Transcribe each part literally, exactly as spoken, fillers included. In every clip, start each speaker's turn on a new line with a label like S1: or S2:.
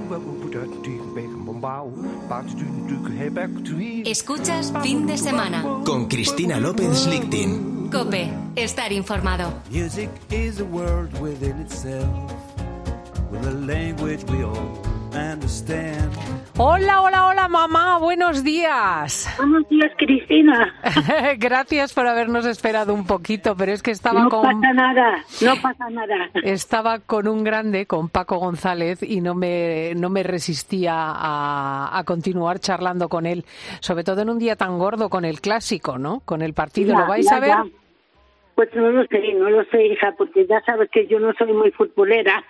S1: Escuchas Fin de Semana
S2: con Cristina López Lichtin.
S1: COPE, estar informado.
S3: Music is a world within itself, with a language we all understand.
S4: Hola, hola, hola, mamá, buenos días.
S5: Buenos días, Cristina.
S4: Gracias por habernos esperado un poquito, pero es que estaba
S5: no
S4: con...
S5: No pasa nada, no pasa nada.
S4: Estaba con un grande, con Paco González, y no me, no me resistía a, a continuar charlando con él, sobre todo en un día tan gordo con el clásico, ¿no? Con el partido,
S5: ya,
S4: ¿lo vais
S5: ya,
S4: a ver?
S5: Ya. Pues no lo sé, no lo sé, hija, porque ya sabes que yo no soy muy futbolera.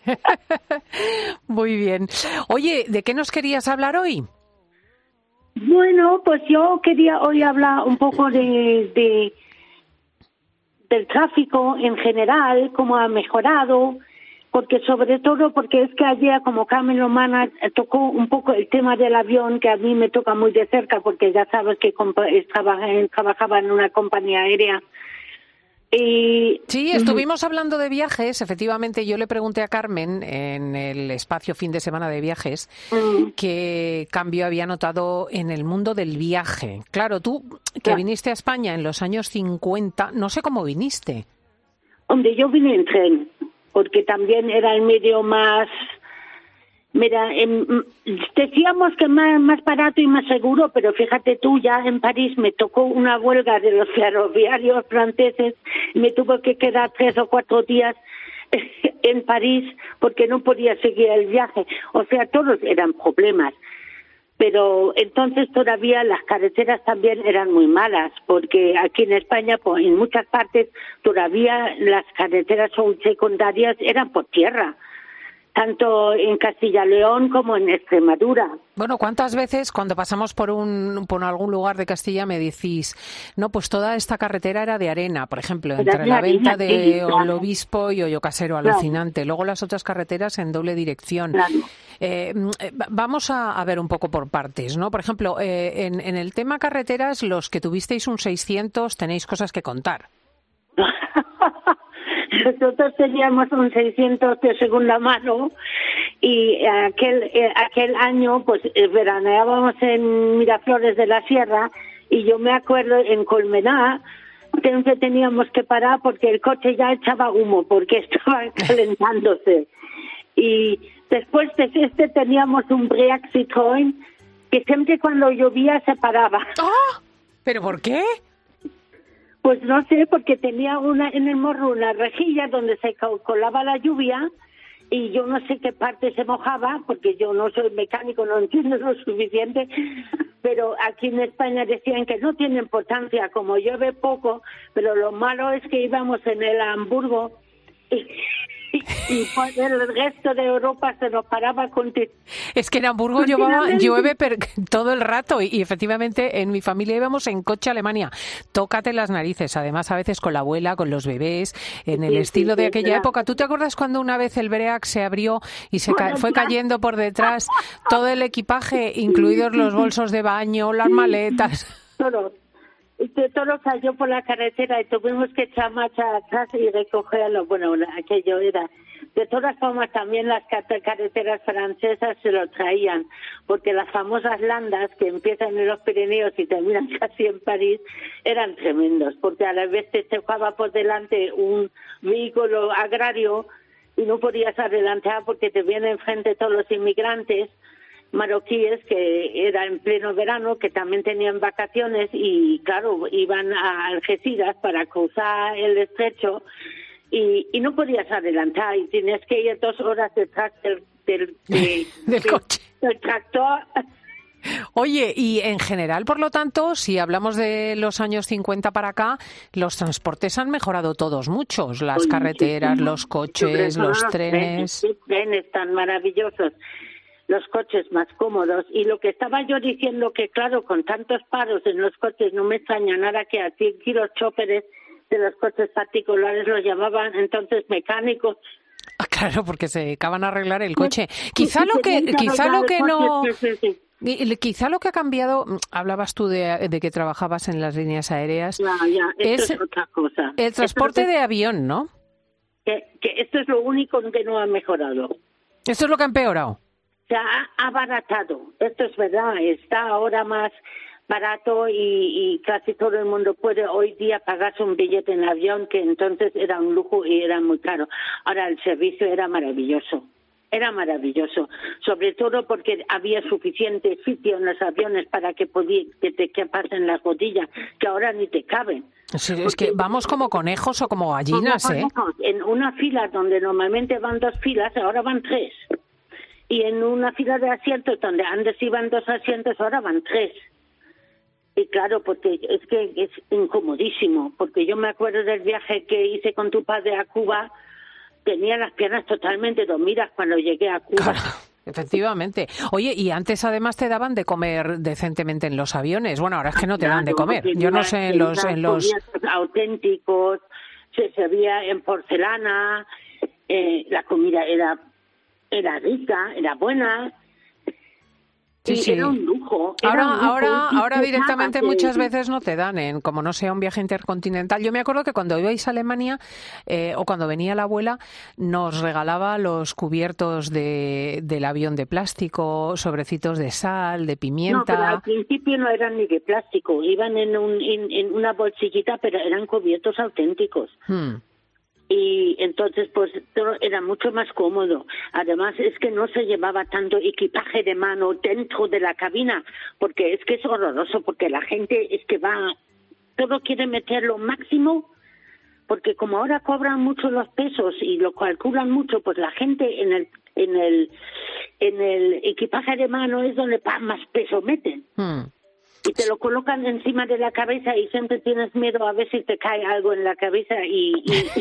S4: Muy bien. Oye, ¿de qué nos querías hablar hoy?
S5: Bueno, pues yo quería hoy hablar un poco de, de del tráfico en general, cómo ha mejorado, porque sobre todo porque es que ayer, como Carmen Lomana, tocó un poco el tema del avión, que a mí me toca muy de cerca, porque ya sabes que trabajaba en una compañía aérea. Y...
S4: Sí, estuvimos hablando de viajes. Efectivamente, yo le pregunté a Carmen en el espacio Fin de Semana de Viajes mm. qué cambio había notado en el mundo del viaje. Claro, tú que viniste a España en los años cincuenta, no sé cómo viniste.
S5: Hombre, yo vine en tren, porque también era el medio más... Mira, eh, decíamos que más, más barato y más seguro, pero fíjate tú, ya en París me tocó una huelga de los ferroviarios franceses, me tuve que quedar tres o cuatro días en París porque no podía seguir el viaje. O sea, todos eran problemas. Pero entonces todavía las carreteras también eran muy malas, porque aquí en España, pues en muchas partes, todavía las carreteras secundarias eran por tierra, tanto en Castilla y León como en Extremadura.
S4: Bueno, ¿cuántas veces cuando pasamos por un por algún lugar de Castilla me decís, no, pues toda esta carretera era de arena, por ejemplo, entre la venta de El Obispo y Hoyo Casero, alucinante. Luego las otras carreteras en doble dirección.
S5: Claro.
S4: Eh, vamos a, a ver un poco por partes, ¿no? Por ejemplo, eh, en, en el tema carreteras, los que tuvisteis un seiscientos tenéis cosas que contar.
S5: Nosotros teníamos un seiscientos de segunda mano y aquel eh, aquel año pues eh, veraneábamos en Miraflores de la Sierra y yo me acuerdo en Colmenar que teníamos que parar porque el coche ya echaba humo porque estaba calentándose. Y después de este teníamos un Briac Citroën que siempre cuando llovía se paraba.
S4: ¡Oh! ¿Pero por qué?
S5: Pues no sé, porque tenía una en el morro una rejilla donde se colaba la lluvia y yo no sé qué parte se mojaba, porque yo no soy mecánico, no entiendo lo suficiente, pero aquí en España decían que no tiene importancia, como llueve poco, pero lo malo es que íbamos en el Hamburgo y, y, y por el resto de Europa se nos paraba con...
S4: Es que en Hamburgo llovaba, llueve per, todo el rato y, y efectivamente en mi familia íbamos en coche a Alemania. Tócate las narices, además a veces con la abuela, con los bebés, en el sí, estilo sí, de aquella sí, época. ¿Tú te acuerdas cuando una vez el Briac se abrió y se ca- fue cayendo por detrás todo el equipaje, incluidos los bolsos de baño, las maletas?
S5: Todo. Y que todo cayó por la carretera y tuvimos que echar marcha atrás y recogerlo. Bueno, aquello era. De todas formas, también las carreteras francesas se lo traían, porque las famosas landas que empiezan en los Pirineos y terminan casi en París eran tremendos, porque a la vez te chocaba por delante un vehículo agrario y no podías adelantar porque te vienen enfrente todos los inmigrantes marroquíes que era en pleno verano, que también tenían vacaciones y claro, iban a Algeciras para cruzar el estrecho y, y no podías adelantar y tienes que ir dos horas detrás del, del, de,
S4: del
S5: de,
S4: coche,
S5: del tractor.
S4: Oye, y en general, por lo tanto, si hablamos de los años cincuenta para acá, los transportes han mejorado todos muchos, las Oye, carreteras, sí, los coches, los, los trenes.
S5: Trenes, trenes tan maravillosos. Los coches más cómodos. Y lo que estaba yo diciendo, que claro, con tantos paros en los coches, no me extraña nada que aquí los choferes de los coches particulares los llamaban entonces mecánicos.
S4: Ah, claro, porque se acaban de arreglar el coche. Quizá lo que, quizá lo que no... Quizá lo que ha cambiado, hablabas tú de, de que trabajabas en las líneas aéreas,
S5: ya, ya, esto
S4: es,
S5: es otra cosa.
S4: El transporte
S5: esto es,
S4: de avión, ¿no?
S5: Que, que esto es lo único que no ha mejorado.
S4: ¿Esto es lo que ha empeorado?
S5: se ha abaratado. Esto es verdad, está ahora más barato y, y casi todo el mundo puede hoy día pagarse un billete en avión, que entonces era un lujo y era muy caro. Ahora el servicio era maravilloso. Era maravilloso, sobre todo porque había suficiente sitio en los aviones para que, podí, que te quepas en las rodillas, que ahora ni te caben.
S4: Sí, es que vamos como conejos o como gallinas,
S5: como
S4: ¿eh?
S5: Conejos. En una fila donde normalmente van dos filas, ahora van tres. Y en una fila de asientos donde antes iban dos asientos, ahora van tres. Y claro, porque es que es incomodísimo, porque yo me acuerdo del viaje que hice con tu padre a Cuba. Tenía las piernas totalmente dormidas cuando llegué a Cuba.
S4: Claro, efectivamente. Oye, y antes además te daban de comer decentemente en los aviones. Bueno, ahora es que no te dan de comer. Yo no sé en los... en los
S5: auténticos, se servía en porcelana, eh, la comida era, era rica, era buena.
S4: Sí, sí.
S5: Era un lujo. Era
S4: ahora,
S5: un lujo.
S4: ahora, ahora directamente
S5: que...
S4: muchas veces no te dan, en, como no sea un viaje intercontinental. Yo me acuerdo que cuando ibais a Alemania eh, o cuando venía la abuela, nos regalaba los cubiertos de, del avión de plástico, sobrecitos de sal, de pimienta.
S5: No, pero al principio no eran ni de plástico, iban en, un, en, en una bolsillita, pero eran cubiertos auténticos. Hmm. Y entonces pues todo era mucho más cómodo. Además es que no se llevaba tanto equipaje de mano dentro de la cabina, porque es que es horroroso, porque la gente es que va, todo quiere meter lo máximo, porque como ahora cobran mucho los pesos y lo calculan mucho, pues la gente en el en el en el equipaje de mano es donde más peso meten. Hmm. Y te lo colocan encima de la cabeza y siempre tienes miedo a ver si te cae algo en la cabeza y... y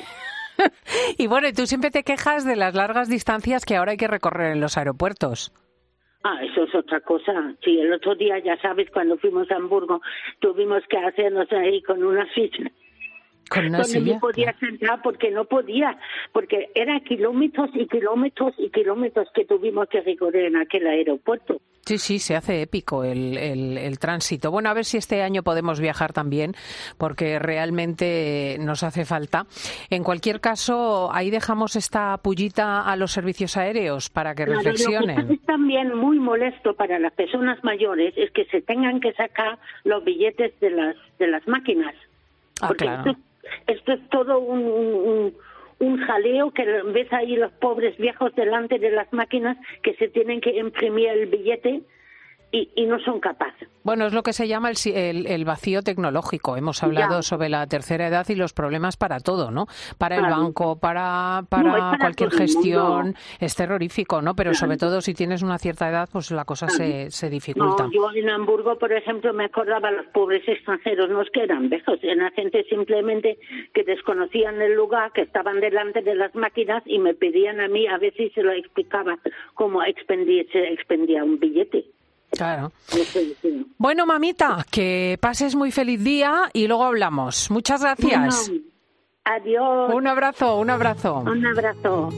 S4: y bueno, tú siempre te quejas de las largas distancias que ahora hay que recorrer en los aeropuertos.
S5: Ah, eso es otra cosa. Sí, el otro día, ya sabes, cuando fuimos a Hamburgo, tuvimos que hacernos ahí con una silla.
S4: ¿Con una
S5: donde
S4: silla?
S5: no podía sentar porque no podía, porque eran kilómetros y kilómetros y kilómetros que tuvimos que recorrer en aquel aeropuerto.
S4: Sí, sí, se hace épico el, el, el tránsito. Bueno, a ver si este año podemos viajar también, porque realmente nos hace falta. En cualquier caso, ahí dejamos esta pullita a los servicios aéreos para que
S5: claro,
S4: reflexionen.
S5: Lo que es también muy molesto para las personas mayores es que se tengan que sacar los billetes de las de las máquinas.
S4: Ah,
S5: porque
S4: claro.
S5: esto, esto es todo un, un, un, un jaleo que ves ahí los pobres viejos delante de las máquinas que se tienen que imprimir el billete y, y no son capaces.
S4: Bueno, es lo que se llama el, el, el vacío tecnológico. Hemos hablado
S5: ya.
S4: sobre la tercera edad y los problemas para todo, ¿no? Para
S5: claro.
S4: el banco, para, para,
S5: no, para
S4: cualquier gestión.
S5: Mundo.
S4: Es terrorífico, ¿no? Pero sobre todo si tienes una cierta edad, pues la cosa claro. se, se dificulta.
S5: No, yo en Hamburgo, por ejemplo, me acordaba los pobres extranjeros, no es que eran viejos, eran gente simplemente que desconocían el lugar, que estaban delante de las máquinas y me pedían a mí, a ver si se lo explicaba cómo expendía, se expendía un billete.
S4: Claro. Bueno, mamita, que pases muy feliz día y luego hablamos. Muchas gracias.
S5: Bueno, adiós.
S4: Un abrazo, un abrazo.
S5: Un abrazo.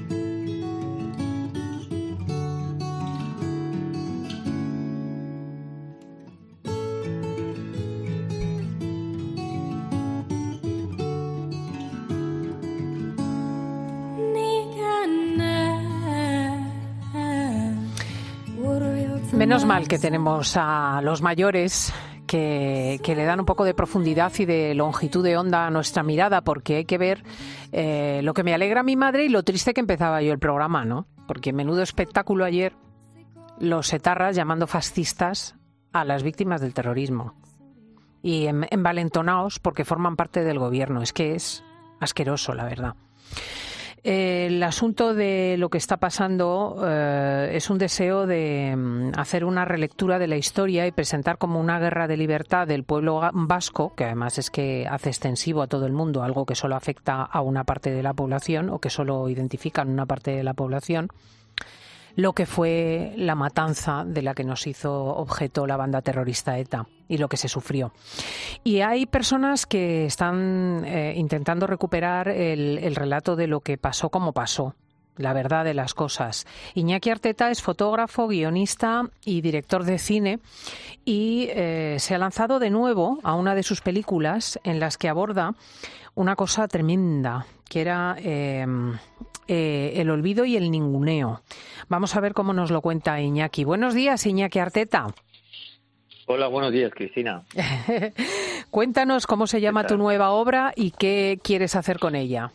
S4: Menos mal que tenemos a los mayores que, que le dan un poco de profundidad y de longitud de onda a nuestra mirada, porque hay que ver eh, lo que me alegra a mi madre y lo triste que empezaba yo el programa, ¿no? Porque menudo espectáculo ayer, los etarras llamando fascistas a las víctimas del terrorismo. Y en, envalentonaos porque forman parte del gobierno. Es que es asqueroso, la verdad. El asunto de lo que está pasando eh, es un deseo de um, hacer una relectura de la historia y presentar como una guerra de libertad del pueblo vasco, que además es que hace extensivo a todo el mundo, algo que solo afecta a una parte de la población o que solo identifican una parte de la población, lo que fue la matanza de la que nos hizo objeto la banda terrorista ETA y lo que se sufrió. Y hay personas que están eh, intentando recuperar el, el relato de lo que pasó como pasó, la verdad de las cosas. Iñaki Arteta es fotógrafo, guionista y director de cine y eh, se ha lanzado de nuevo a una de sus películas en las que aborda una cosa tremenda que era eh, eh, el olvido y el ninguneo. Vamos a ver cómo nos lo cuenta Iñaki. Buenos días, Iñaki Arteta.
S6: Hola, buenos días, Cristina.
S4: Cuéntanos cómo se llama tu nueva obra y qué quieres hacer con ella.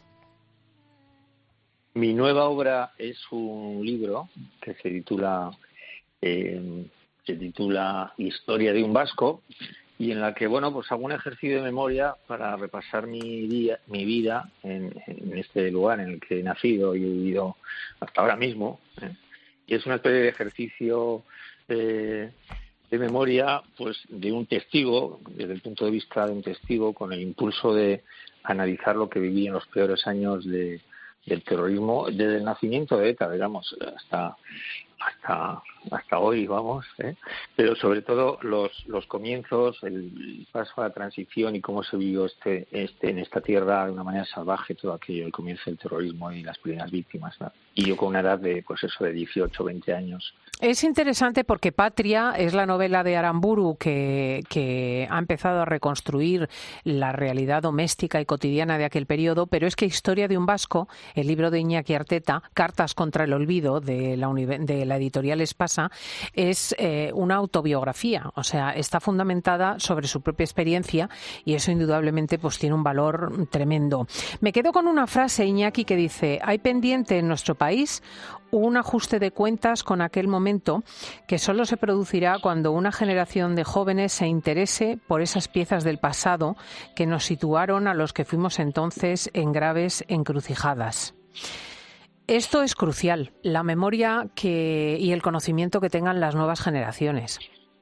S6: Mi nueva obra es un libro que se titula eh, se titula Historia de un vasco, y en la que, bueno, pues hago un ejercicio de memoria para repasar mi día, mi vida en, en este lugar en el que he nacido y he vivido hasta ahora mismo, ¿eh? Y es una especie de ejercicio de, de memoria, pues, de un testigo, desde el punto de vista de un testigo, con el impulso de analizar lo que viví en los peores años de, del terrorismo, desde el nacimiento de ETA, digamos, hasta hasta hasta hoy, vamos, ¿eh? Pero sobre todo los los comienzos, el paso a la transición y cómo se vivió este este en esta tierra de una manera salvaje todo aquello, el comienzo del terrorismo y las primeras víctimas, ¿no? Y yo con una edad de, pues eso, de dieciocho, veinte años.
S4: Es interesante porque Patria es la novela de Aramburu que, que ha empezado a reconstruir la realidad doméstica y cotidiana de aquel periodo, pero es que Historia de un vasco, el libro de Iñaki Arteta, Cartas contra el olvido, de la, de la editorial Espasa, es eh, una autobiografía, o sea, está fundamentada sobre su propia experiencia y eso indudablemente pues tiene un valor tremendo. Me quedo con una frase, Iñaki, que dice: hay pendiente en nuestro país un ajuste de cuentas con aquel momento que solo se producirá cuando una generación de jóvenes se interese por esas piezas del pasado que nos situaron a los que fuimos entonces en graves encrucijadas. Esto es crucial, la memoria que y el conocimiento que tengan las nuevas generaciones.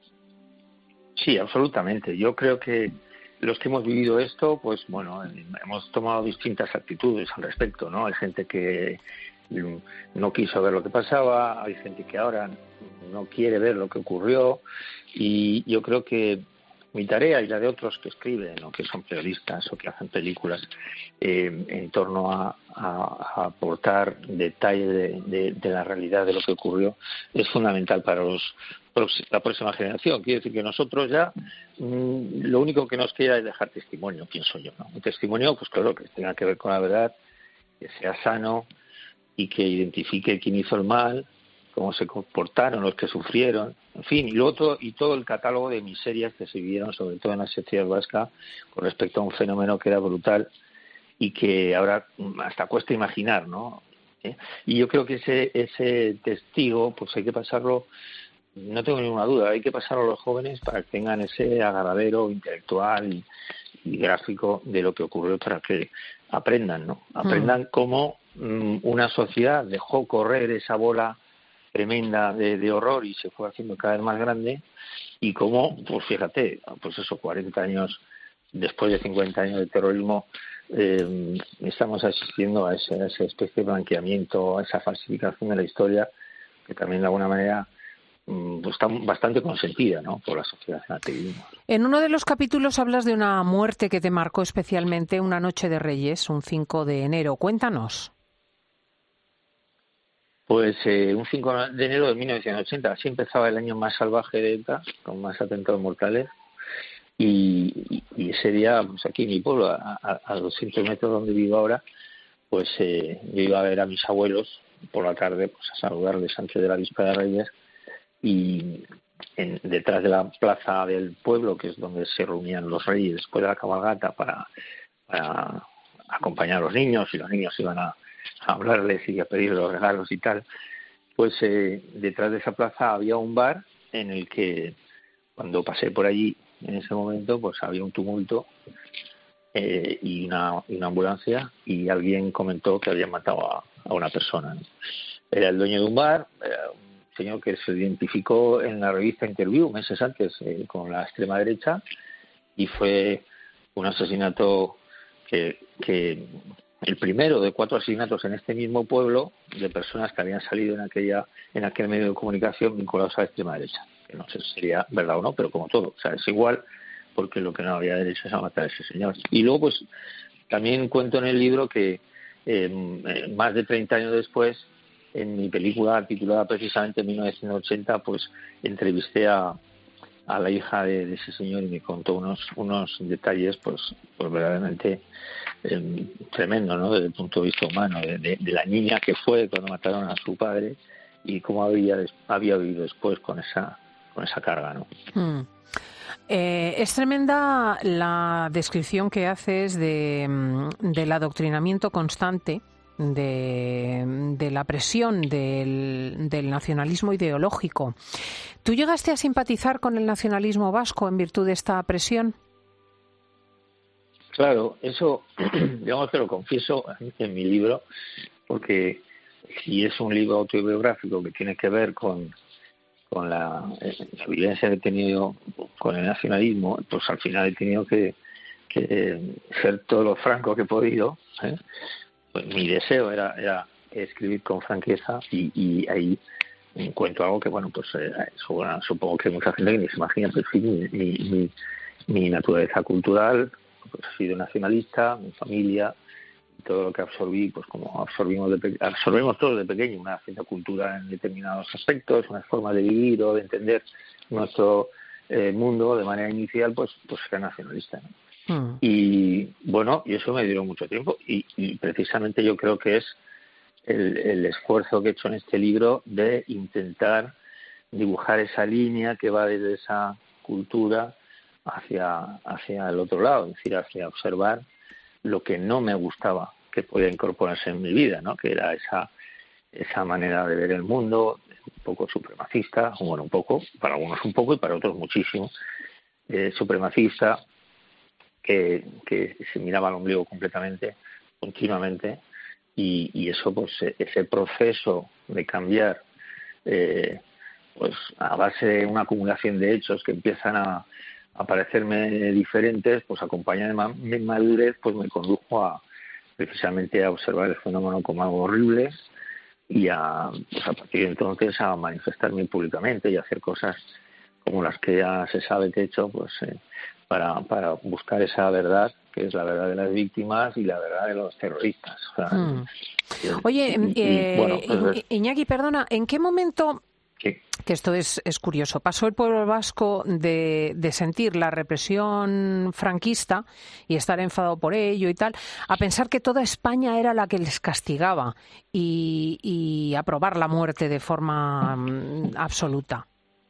S6: Sí, absolutamente. Yo creo que los que hemos vivido esto, pues bueno, hemos tomado distintas actitudes al respecto, ¿no? Hay gente que no quiso ver lo que pasaba, hay gente que ahora no quiere ver lo que ocurrió, y yo creo que mi tarea y la de otros que escriben o que son periodistas o que hacen películas eh, en torno a, a, a aportar detalle de, de, de la realidad de lo que ocurrió es fundamental para los la próxima generación. Quiere decir que nosotros ya mmm, lo único que nos queda es dejar testimonio, pienso yo, ¿no? Un testimonio, pues claro, que tenga que ver con la verdad, que sea sano y que identifique quién hizo el mal, cómo se comportaron los que sufrieron, en fin, y luego todo, y todo el catálogo de miserias que se vivieron, sobre todo en la sociedad vasca, con respecto a un fenómeno que era brutal y que ahora hasta cuesta imaginar, ¿no? ¿Eh? Y yo creo que ese ese testigo, pues hay que pasarlo, no tengo ninguna duda, hay que pasarlo a los jóvenes para que tengan ese agarradero intelectual y, y gráfico de lo que ocurrió, para que aprendan, ¿no? Aprendan mm. cómo um, una sociedad dejó correr esa bola tremenda de, de horror y se fue haciendo cada vez más grande, y cómo, pues fíjate, pues eso, cuarenta años después de cincuenta años de terrorismo, eh, estamos asistiendo a, ese, a esa especie de blanqueamiento, a esa falsificación de la historia, que también de alguna manera pues está bastante consentida, ¿no?, por la sociedad en la que vivimos.
S4: En uno de los capítulos hablas de una muerte que te marcó especialmente, una noche de Reyes, un cinco de enero. Cuéntanos.
S6: Pues eh, un cinco de enero de mil novecientos ochenta, así empezaba el año más salvaje de ETA, con más atentados mortales, y, y ese día, pues aquí en mi pueblo, a, a, a doscientos metros donde vivo ahora, pues eh, yo iba a ver a mis abuelos por la tarde, pues a saludarles antes de la víspera de Reyes, y en, detrás de la plaza del pueblo, que es donde se reunían los reyes después de la cabalgata para, para acompañar a los niños, y los niños iban a, a hablarles y a pedir los regalos y tal, pues eh, detrás de esa plaza había un bar en el que, cuando pasé por allí en ese momento, pues había un tumulto eh, y, una, y una ambulancia, y alguien comentó que habían matado a, a una persona, ¿no? Era el dueño de un bar, era un señor que se identificó en la revista Interview meses antes eh, con la extrema derecha, y fue un asesinato que, que el primero de cuatro asesinatos en este mismo pueblo de personas que habían salido en aquella en aquel medio de comunicación vinculados a la extrema derecha, que no sé si sería verdad o no, pero como todo, o sea, es igual, porque lo que no había derecho es a matar a ese señor. Y luego, pues también cuento en el libro que eh, más de treinta años después, en mi película titulada precisamente mil novecientos ochenta, pues entrevisté a, a la hija de, de ese señor y me contó unos unos detalles pues pues verdaderamente eh, tremendo, ¿no? Desde el punto de vista humano, de, de, de la niña que fue cuando mataron a su padre y cómo había había vivido después con esa con esa carga, ¿no?
S4: Mm. Eh, es tremenda la descripción que haces de, del adoctrinamiento constante, de, de la presión del, del nacionalismo ideológico. ¿Tú llegaste a simpatizar con el nacionalismo vasco en virtud de esta presión?
S6: Claro, eso digamos que lo confieso en, en mi libro, porque si es un libro autobiográfico que tiene que ver con con la, la vivencia que he tenido con el nacionalismo, pues al final he tenido que, que ser todo lo franco que he podido, ¿eh? Pues mi deseo era, era escribir con franqueza y, y ahí encuentro algo que, bueno, pues eh, bueno, supongo que mucha gente que ni se imagina, pero sí, mi, mi, mi, mi naturaleza cultural, pues he sido nacionalista, mi familia, todo lo que absorbí, pues como absorbimos de pe- absorbemos todos de pequeño una cierta cultura en determinados aspectos, una forma de vivir o de entender nuestro eh, mundo de manera inicial, pues pues era nacionalista, ¿no? Mm. Y bueno, y eso me dio mucho tiempo y, y precisamente yo creo que es el, el esfuerzo que he hecho en este libro de intentar dibujar esa línea que va desde esa cultura hacia hacia el otro lado, es decir, hacia observar lo que no me gustaba que podía incorporarse en mi vida, ¿no? Que era esa esa manera de ver el mundo, un poco supremacista, bueno, un poco, para algunos un poco y para otros muchísimo, eh, supremacista, que, que se miraba al ombligo completamente, continuamente, y, y eso, pues, ese proceso de cambiar, eh, pues, a base de una acumulación de hechos que empiezan a a parecerme diferentes, pues acompañada de ma- mi madurez, pues me condujo a precisamente a observar el fenómeno como algo horrible y a, pues a partir de entonces a manifestarme públicamente y a hacer cosas como las que ya se sabe que he hecho, pues eh, para, para buscar esa verdad, que es la verdad de las víctimas y la verdad de los terroristas. O sea,
S4: hmm. Oye,
S6: y, y,
S4: eh,
S6: bueno, pues,
S4: Iñaki, perdona, ¿en qué momento...
S6: ¿qué?
S4: Que esto es, es curioso. Pasó el pueblo vasco de, de sentir la represión franquista y estar enfadado por ello y tal, a pensar que toda España era la que les castigaba y, y aprobar la muerte de forma um, absoluta.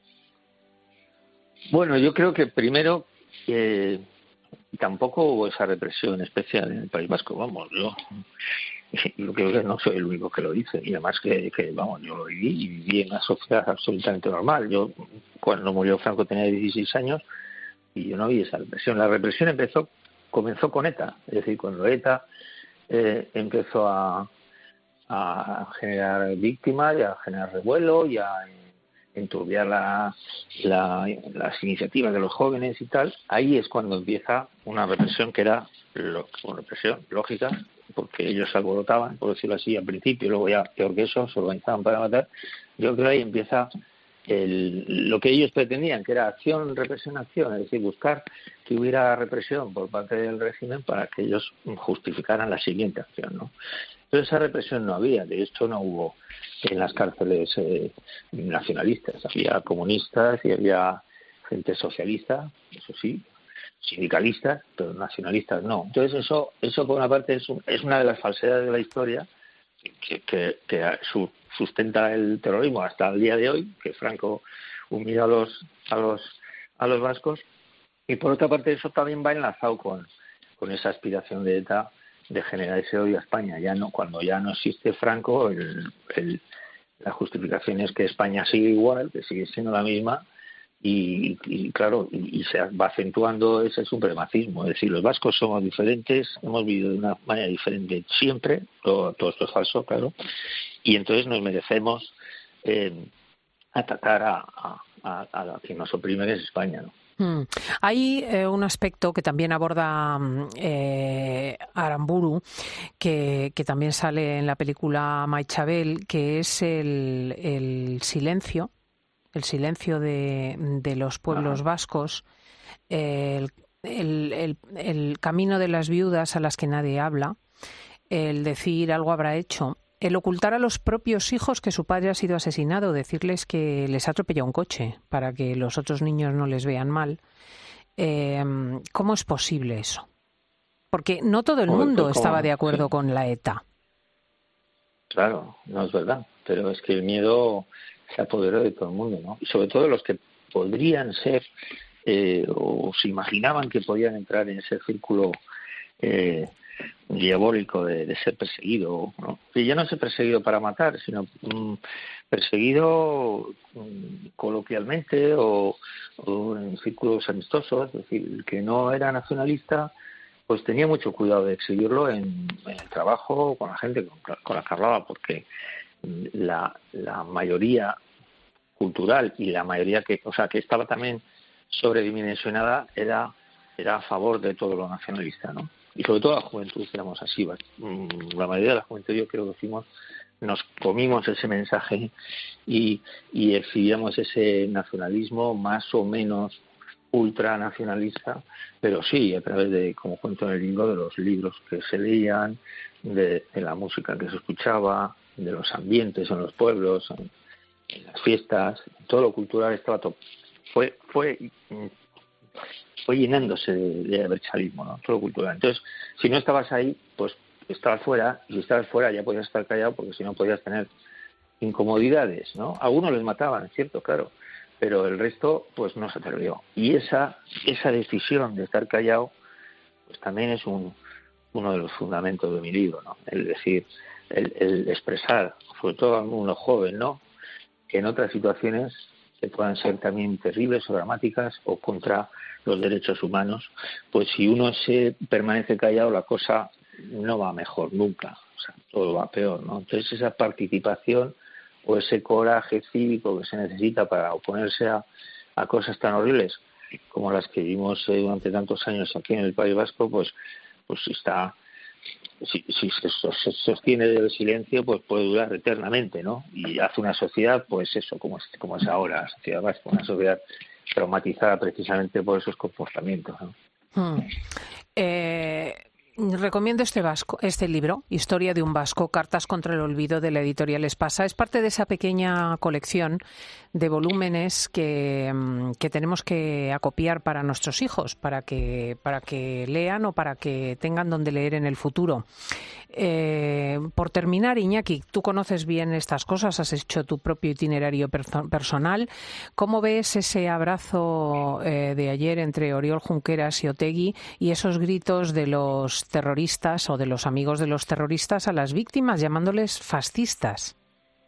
S6: Bueno, yo creo que primero eh, tampoco hubo esa represión especial en el País Vasco. Vamos, yo... yo creo que no soy el único que lo dice y además que, que vamos, yo lo viví y viví en una sociedad absolutamente normal. Yo cuando murió Franco tenía dieciséis años y yo no vi esa represión. La represión empezó comenzó con ETA, es decir, cuando ETA eh, empezó a, a generar víctimas y a generar revuelo y a enturbiar la, la, las iniciativas de los jóvenes y tal. Ahí es cuando empieza una represión que era lo, una represión lógica, porque ellos se alborotaban, por decirlo así, al principio, y luego ya, peor que eso, se organizaban para matar. Yo creo que ahí empieza el, lo que ellos pretendían, que era acción, represión, acción, es decir, buscar que hubiera represión por parte del régimen para que ellos justificaran la siguiente acción, ¿no? Pero esa represión no había, de hecho no hubo en las cárceles eh, nacionalistas, había comunistas y había gente socialista, eso sí, sindicalistas, pero nacionalistas no. Entonces eso, eso por una parte es, un, es una de las falsedades de la historia que, que, que sustenta el terrorismo hasta el día de hoy, que Franco humilló a los a los a los vascos, y por otra parte eso también va enlazado con, con esa aspiración de ETA de generar ese odio a España. Ya no, cuando ya no existe Franco, el, el, la justificación es que España sigue igual, que sigue siendo la misma. Y, y claro, y, y se va acentuando ese supremacismo. Es decir, los vascos somos diferentes, hemos vivido de una manera diferente siempre, todo, todo esto es falso, claro, y entonces nos merecemos eh, atacar a, a, a, a quien nos oprime, que es España, ¿no?
S4: Hmm. Hay eh, un aspecto que también aborda eh, Aramburu, que, que también sale en la película Maichabel, que es el, el silencio. el silencio de, de los pueblos Ajá. vascos, el, el, el, el camino de las viudas a las que nadie habla, el decir algo habrá hecho el ocultar a los propios hijos que su padre ha sido asesinado, decirles que les ha atropellado un coche para que los otros niños no les vean mal, eh, ¿cómo es posible eso? Porque no todo el mundo estaba de acuerdo sí. con la ETA.
S6: Claro, no es verdad, pero es que el miedo se apoderó de todo el mundo, ¿no? Y sobre todo de los que podrían ser eh, o se imaginaban que podían entrar en ese círculo eh, diabólico de, de ser perseguido, ¿no? Y ya no ser perseguido para matar, sino um, perseguido um, coloquialmente o, o en círculos amistosos, es decir, el que no era nacionalista pues tenía mucho cuidado de exhibirlo en, en el trabajo con la gente con, con la que hablaba, porque la, la mayoría cultural y la mayoría que, o sea, que estaba también sobredimensionada era era a favor de todo lo nacionalista, ¿no? Y sobre todo la juventud, éramos así. La mayoría de la juventud, yo creo que fuimos, nos comimos ese mensaje y, y exhibíamos ese nacionalismo más o menos ultranacionalista, pero sí a través de, como cuento en el libro, de los libros que se leían, de, de la música que se escuchaba, de los ambientes en los pueblos, en, en las fiestas, todo lo cultural estaba todo. Fue, fue fue llenándose de, de berchalismo, ¿no? Todo lo cultural. Entonces, si no estabas ahí, pues estabas fuera, y si estabas fuera ya podías estar callado, porque si no podías tener incomodidades, ¿no? A algunos les mataban, es cierto, claro, pero el resto, pues no se atrevió. Y esa esa decisión de estar callado, pues también es un uno de los fundamentos de mi libro, ¿no? El decir, el, el expresar, sobre todo a uno joven, ¿no? Que en otras situaciones que puedan ser también terribles o dramáticas o contra los derechos humanos, pues si uno se permanece callado, la cosa no va mejor nunca, o sea, todo va peor, ¿no? Entonces esa participación o ese coraje cívico que se necesita para oponerse a, a cosas tan horribles como las que vimos eh, durante tantos años aquí en el País Vasco, pues pues está, si, si se, se sostiene del silencio, pues puede durar eternamente, ¿no? Y hace una sociedad, pues eso, como es, como es ahora la sociedad vasca, una sociedad traumatizada precisamente por esos comportamientos, ¿no?
S4: Hmm. Eh... Recomiendo este vasco, este libro, Historia de un vasco, Cartas contra el olvido, de la editorial Espasa. Es parte de esa pequeña colección de volúmenes que, que tenemos que acopiar para nuestros hijos, para que, para que lean o para que tengan donde leer en el futuro. Eh, por terminar, Iñaki, tú conoces bien estas cosas, has hecho tu propio itinerario perso- personal. ¿Cómo ves ese abrazo eh, de ayer entre Oriol Junqueras y Otegi y esos gritos de los terroristas o de los amigos de los terroristas a las víctimas, llamándoles fascistas?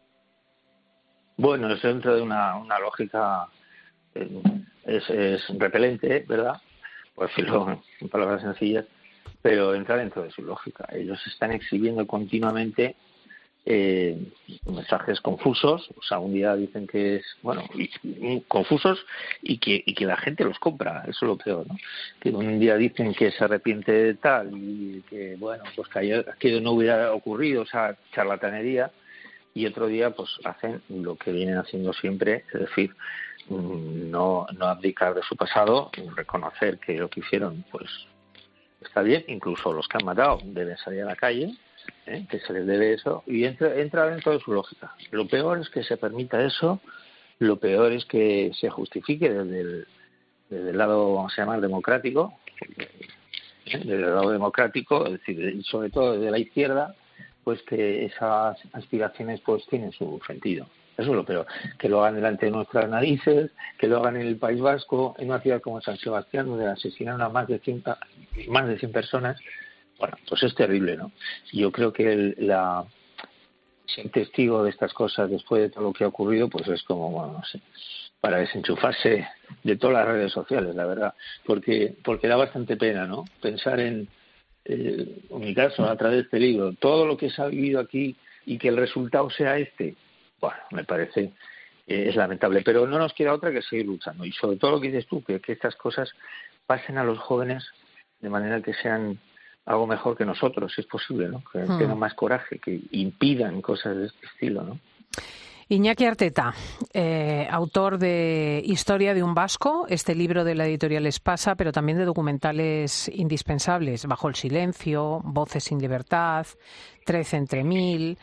S6: Bueno, es dentro de una, una lógica, eh, es, es repelente, ¿verdad? Por decirlo en palabras sencillas, pero entra dentro de su lógica. Ellos están exhibiendo continuamente eh, mensajes confusos, o sea, un día dicen que es, bueno, y, y, confusos y que, y que la gente los compra, eso es lo peor, ¿no? Que un día dicen que se arrepiente de tal y que, bueno, pues que ayer que no hubiera ocurrido, o sea, charlatanería, y otro día pues hacen lo que vienen haciendo siempre, es decir, no, no abdicar de su pasado, reconocer que lo que hicieron pues está bien, incluso los que han matado deben salir a la calle, ¿eh? Que se les debe eso, y entra, entra dentro de su lógica. Lo peor es que se permita eso, lo peor es que se justifique desde el, desde el lado, vamos a llamar, democrático, ¿eh? Desde el lado democrático, es decir, sobre todo desde la izquierda, pues que esas aspiraciones pues tienen su sentido. Eso es lo peor, que lo hagan delante de nuestras narices, que lo hagan en el País Vasco, en una ciudad como San Sebastián, donde asesinaron a más de cien, más de cien personas. Bueno, pues es terrible, ¿no? Yo creo que el, la, ser testigo de estas cosas después de todo lo que ha ocurrido, pues es como, bueno, no sé, para desenchufarse de todas las redes sociales, la verdad, porque porque da bastante pena, ¿no? Pensar en, eh, en mi caso, a través de este libro, todo lo que se ha vivido aquí y que el resultado sea este. Bueno, me parece que es lamentable, pero no nos queda otra que seguir luchando. Y sobre todo lo que dices tú, que, que estas cosas pasen a los jóvenes de manera que sean algo mejor que nosotros, si es posible, ¿no? Que hmm. tengan más coraje, que impidan cosas de este estilo, ¿no?
S4: Iñaki Arteta, eh, autor de Historia de un vasco, este libro de la editorial Espasa, pero también de documentales indispensables, Bajo el silencio, Voces sin libertad, Trece entre mil...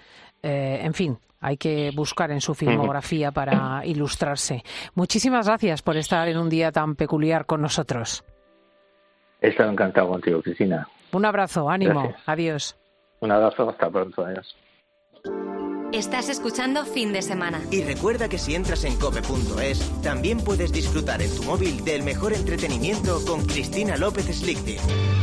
S4: Eh, en fin, hay que buscar en su filmografía para ilustrarse. Muchísimas gracias por estar en un día tan peculiar con nosotros.
S6: He estado encantado contigo, Cristina.
S4: Un abrazo, ánimo,
S6: Gracias.
S4: Adiós.
S6: Un abrazo, hasta pronto, adiós.
S1: Estás escuchando Fin de Semana.
S2: Y recuerda que si entras en cope punto es, también puedes disfrutar en tu móvil del mejor entretenimiento con Cristina López Slichting.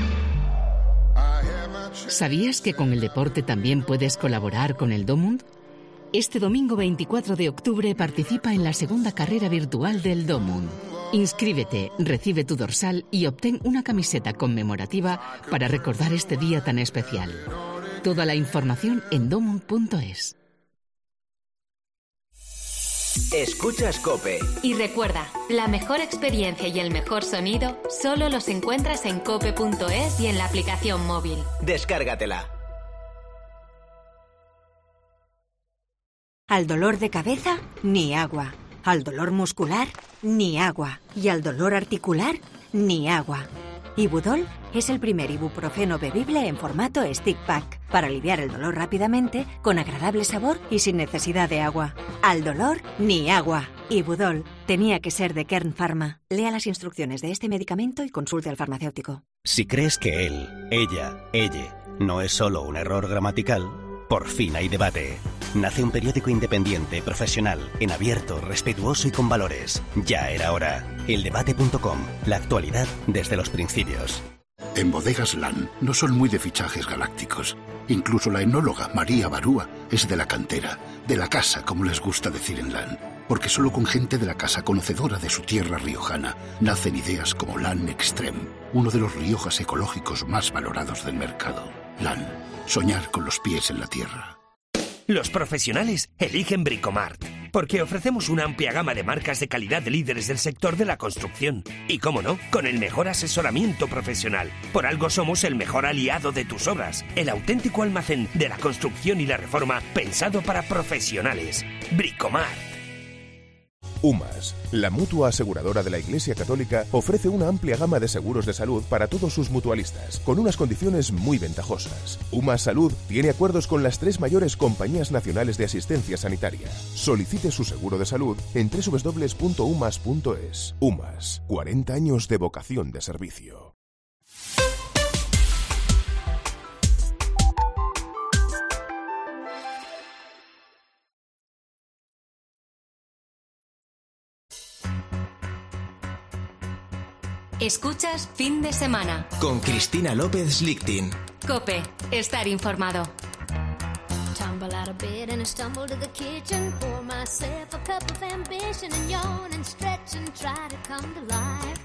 S7: ¿Sabías que con el deporte también puedes colaborar con el Domund? Este domingo veinticuatro de octubre participa en la segunda carrera virtual del Domund. Inscríbete, recibe tu dorsal y obtén una camiseta conmemorativa para recordar este día tan especial. Toda la información en domund punto es.
S2: Escuchas COPE.
S1: Y recuerda, la mejor experiencia y el mejor sonido solo los encuentras en cope punto es y en la aplicación móvil.
S2: Descárgatela.
S8: Al dolor de cabeza, ni agua. Al dolor muscular, ni agua. Y al dolor articular, ni agua. Ibudol es el primer ibuprofeno bebible en formato stick pack para aliviar el dolor rápidamente, con agradable sabor y sin necesidad de agua. Al dolor, ni agua. Ibudol tenía que ser de Kern Pharma. Lea las instrucciones de este medicamento y consulte al farmacéutico.
S9: Si crees que él, ella, ella no es solo un error gramatical, por fin hay debate. Nace un periódico independiente, profesional, en abierto, respetuoso y con valores. Ya era hora. el debate punto com. La actualidad desde los principios.
S10: En Bodegas Lan no son muy de fichajes galácticos. Incluso la enóloga María Barúa es de la cantera, de la casa, como les gusta decir en Lan. Porque solo con gente de la casa conocedora de su tierra riojana nacen ideas como Lan Extreme, uno de los Riojas ecológicos más valorados del mercado. Lan, soñar con los pies en la tierra.
S11: Los profesionales eligen Bricomart, porque ofrecemos una amplia gama de marcas de calidad de líderes del sector de la construcción. Y cómo no, con el mejor asesoramiento profesional. Por algo somos el mejor aliado de tus obras, el auténtico almacén de la construcción y la reforma pensado para profesionales. Bricomart.
S12: UMAS, la mutua aseguradora de la Iglesia Católica, ofrece una amplia gama de seguros de salud para todos sus mutualistas, con unas condiciones muy ventajosas. UMAS Salud tiene acuerdos con las tres mayores compañías nacionales de asistencia sanitaria. Solicite su seguro de salud en doble u doble u doble u punto umas punto es. UMAS, cuarenta años de vocación de servicio.
S1: Escuchas Fin de Semana.
S2: Con Cristina López Slichting.
S1: COPE. Estar informado.
S13: Tumble out of bed and I stumble to the kitchen. Pour myself a cup of ambition and yawn and stretch and try to come to life.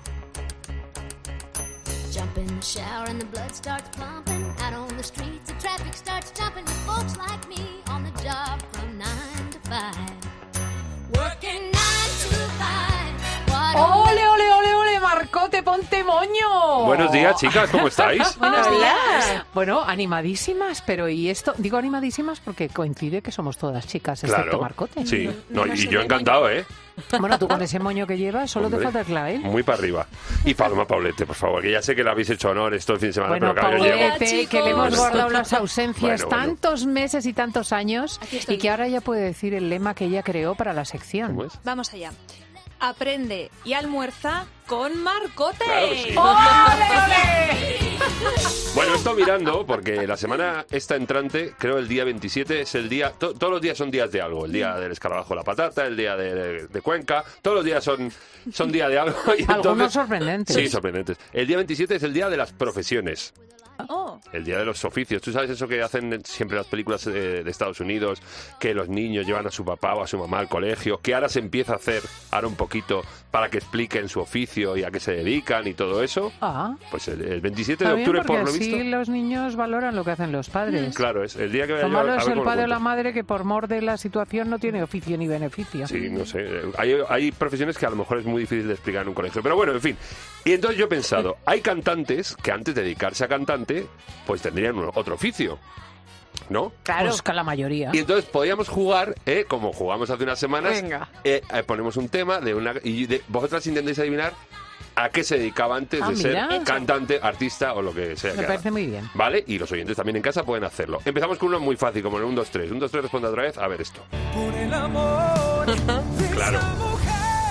S13: Jump in the shower and the blood starts pumping. Out on the streets the traffic starts jumping. With folks like me on the job from nine to five. Working nine to five.
S4: ¡Ole, ole, ole, ole! ¡Marcote, ponte moño!
S14: Buenos días, chicas, ¿cómo estáis?
S4: Buenos días. Bueno, animadísimas, pero ¿y esto? Digo animadísimas porque coincide que somos todas chicas, excepto
S14: Claro.
S4: Marcote.
S14: Sí, no, y yo encantado, ¿eh?
S4: Bueno, tú con ese moño que llevas solo
S14: Hombre,
S4: te falta el clavel.
S14: Muy para arriba. Y Paloma Paulete, por favor, que ya sé que le habéis hecho honor esto el fin de semana,
S4: Bueno,
S14: pero claro, yo llego...
S4: Paulete, que le hemos guardado las ausencias
S14: Bueno, bueno.
S4: tantos meses y tantos años y que ahora ya puede decir el lema que ella creó para la sección.
S15: Vamos allá. Aprende y almuerza con Marcote.
S14: Claro que sí.
S4: ¡Ole, ole!
S14: Bueno, he estado mirando, porque la semana esta entrante, creo el día veintisiete, es el día... to- todos los días son días de algo. El día del escarabajo de la patata, el día de, de- de Cuenca, todos los días son, son día de algo. Y
S4: Algunos
S14: entonces-
S4: sorprendentes.
S14: Sí, sorprendentes. El día veintisiete es el día de las profesiones.
S15: Oh.
S14: El día de los oficios. ¿Tú sabes eso que hacen siempre las películas de, de Estados Unidos? Que los niños llevan a su papá o a su mamá al colegio. Que ahora se empieza a hacer, ahora un poquito, para que expliquen su oficio y a qué se dedican y todo eso.
S4: Ah,
S14: Pues el, el veintisiete de
S4: está bien,
S14: octubre,
S4: porque
S14: por lo
S4: así
S14: visto...
S4: los niños valoran lo que hacen los padres.
S14: Claro, es el día que...
S4: Lo malo
S14: a
S4: es
S14: ver
S4: el
S14: cómo lo
S4: padre o la
S14: cuento.
S4: madre que por mor de la situación no tiene oficio ni beneficio.
S14: Sí, no sé. Hay, hay profesiones que a lo mejor es muy difícil de explicar en un colegio. Pero bueno, en fin. Y entonces yo he pensado, hay cantantes que antes de dedicarse a cantante, pues tendrían un- otro oficio, ¿no?
S4: Claro. Pues que la mayoría.
S14: Y entonces podíamos jugar, ¿eh? Como jugamos hace unas semanas.
S4: Venga.
S14: Eh, eh, ponemos un tema de una y de- vosotras intentáis adivinar a qué se dedicaba antes
S4: Ah,
S14: de
S4: mira.
S14: ser cantante, artista o lo que sea.
S4: Me
S14: que haga.
S4: parece muy bien.
S14: ¿Vale? Y los oyentes también en casa pueden hacerlo. Empezamos con uno muy fácil, como el uno, dos, tres. uno, dos, tres, responde otra vez. A ver esto.
S3: Por el amor de
S14: Claro.
S3: esa mujer.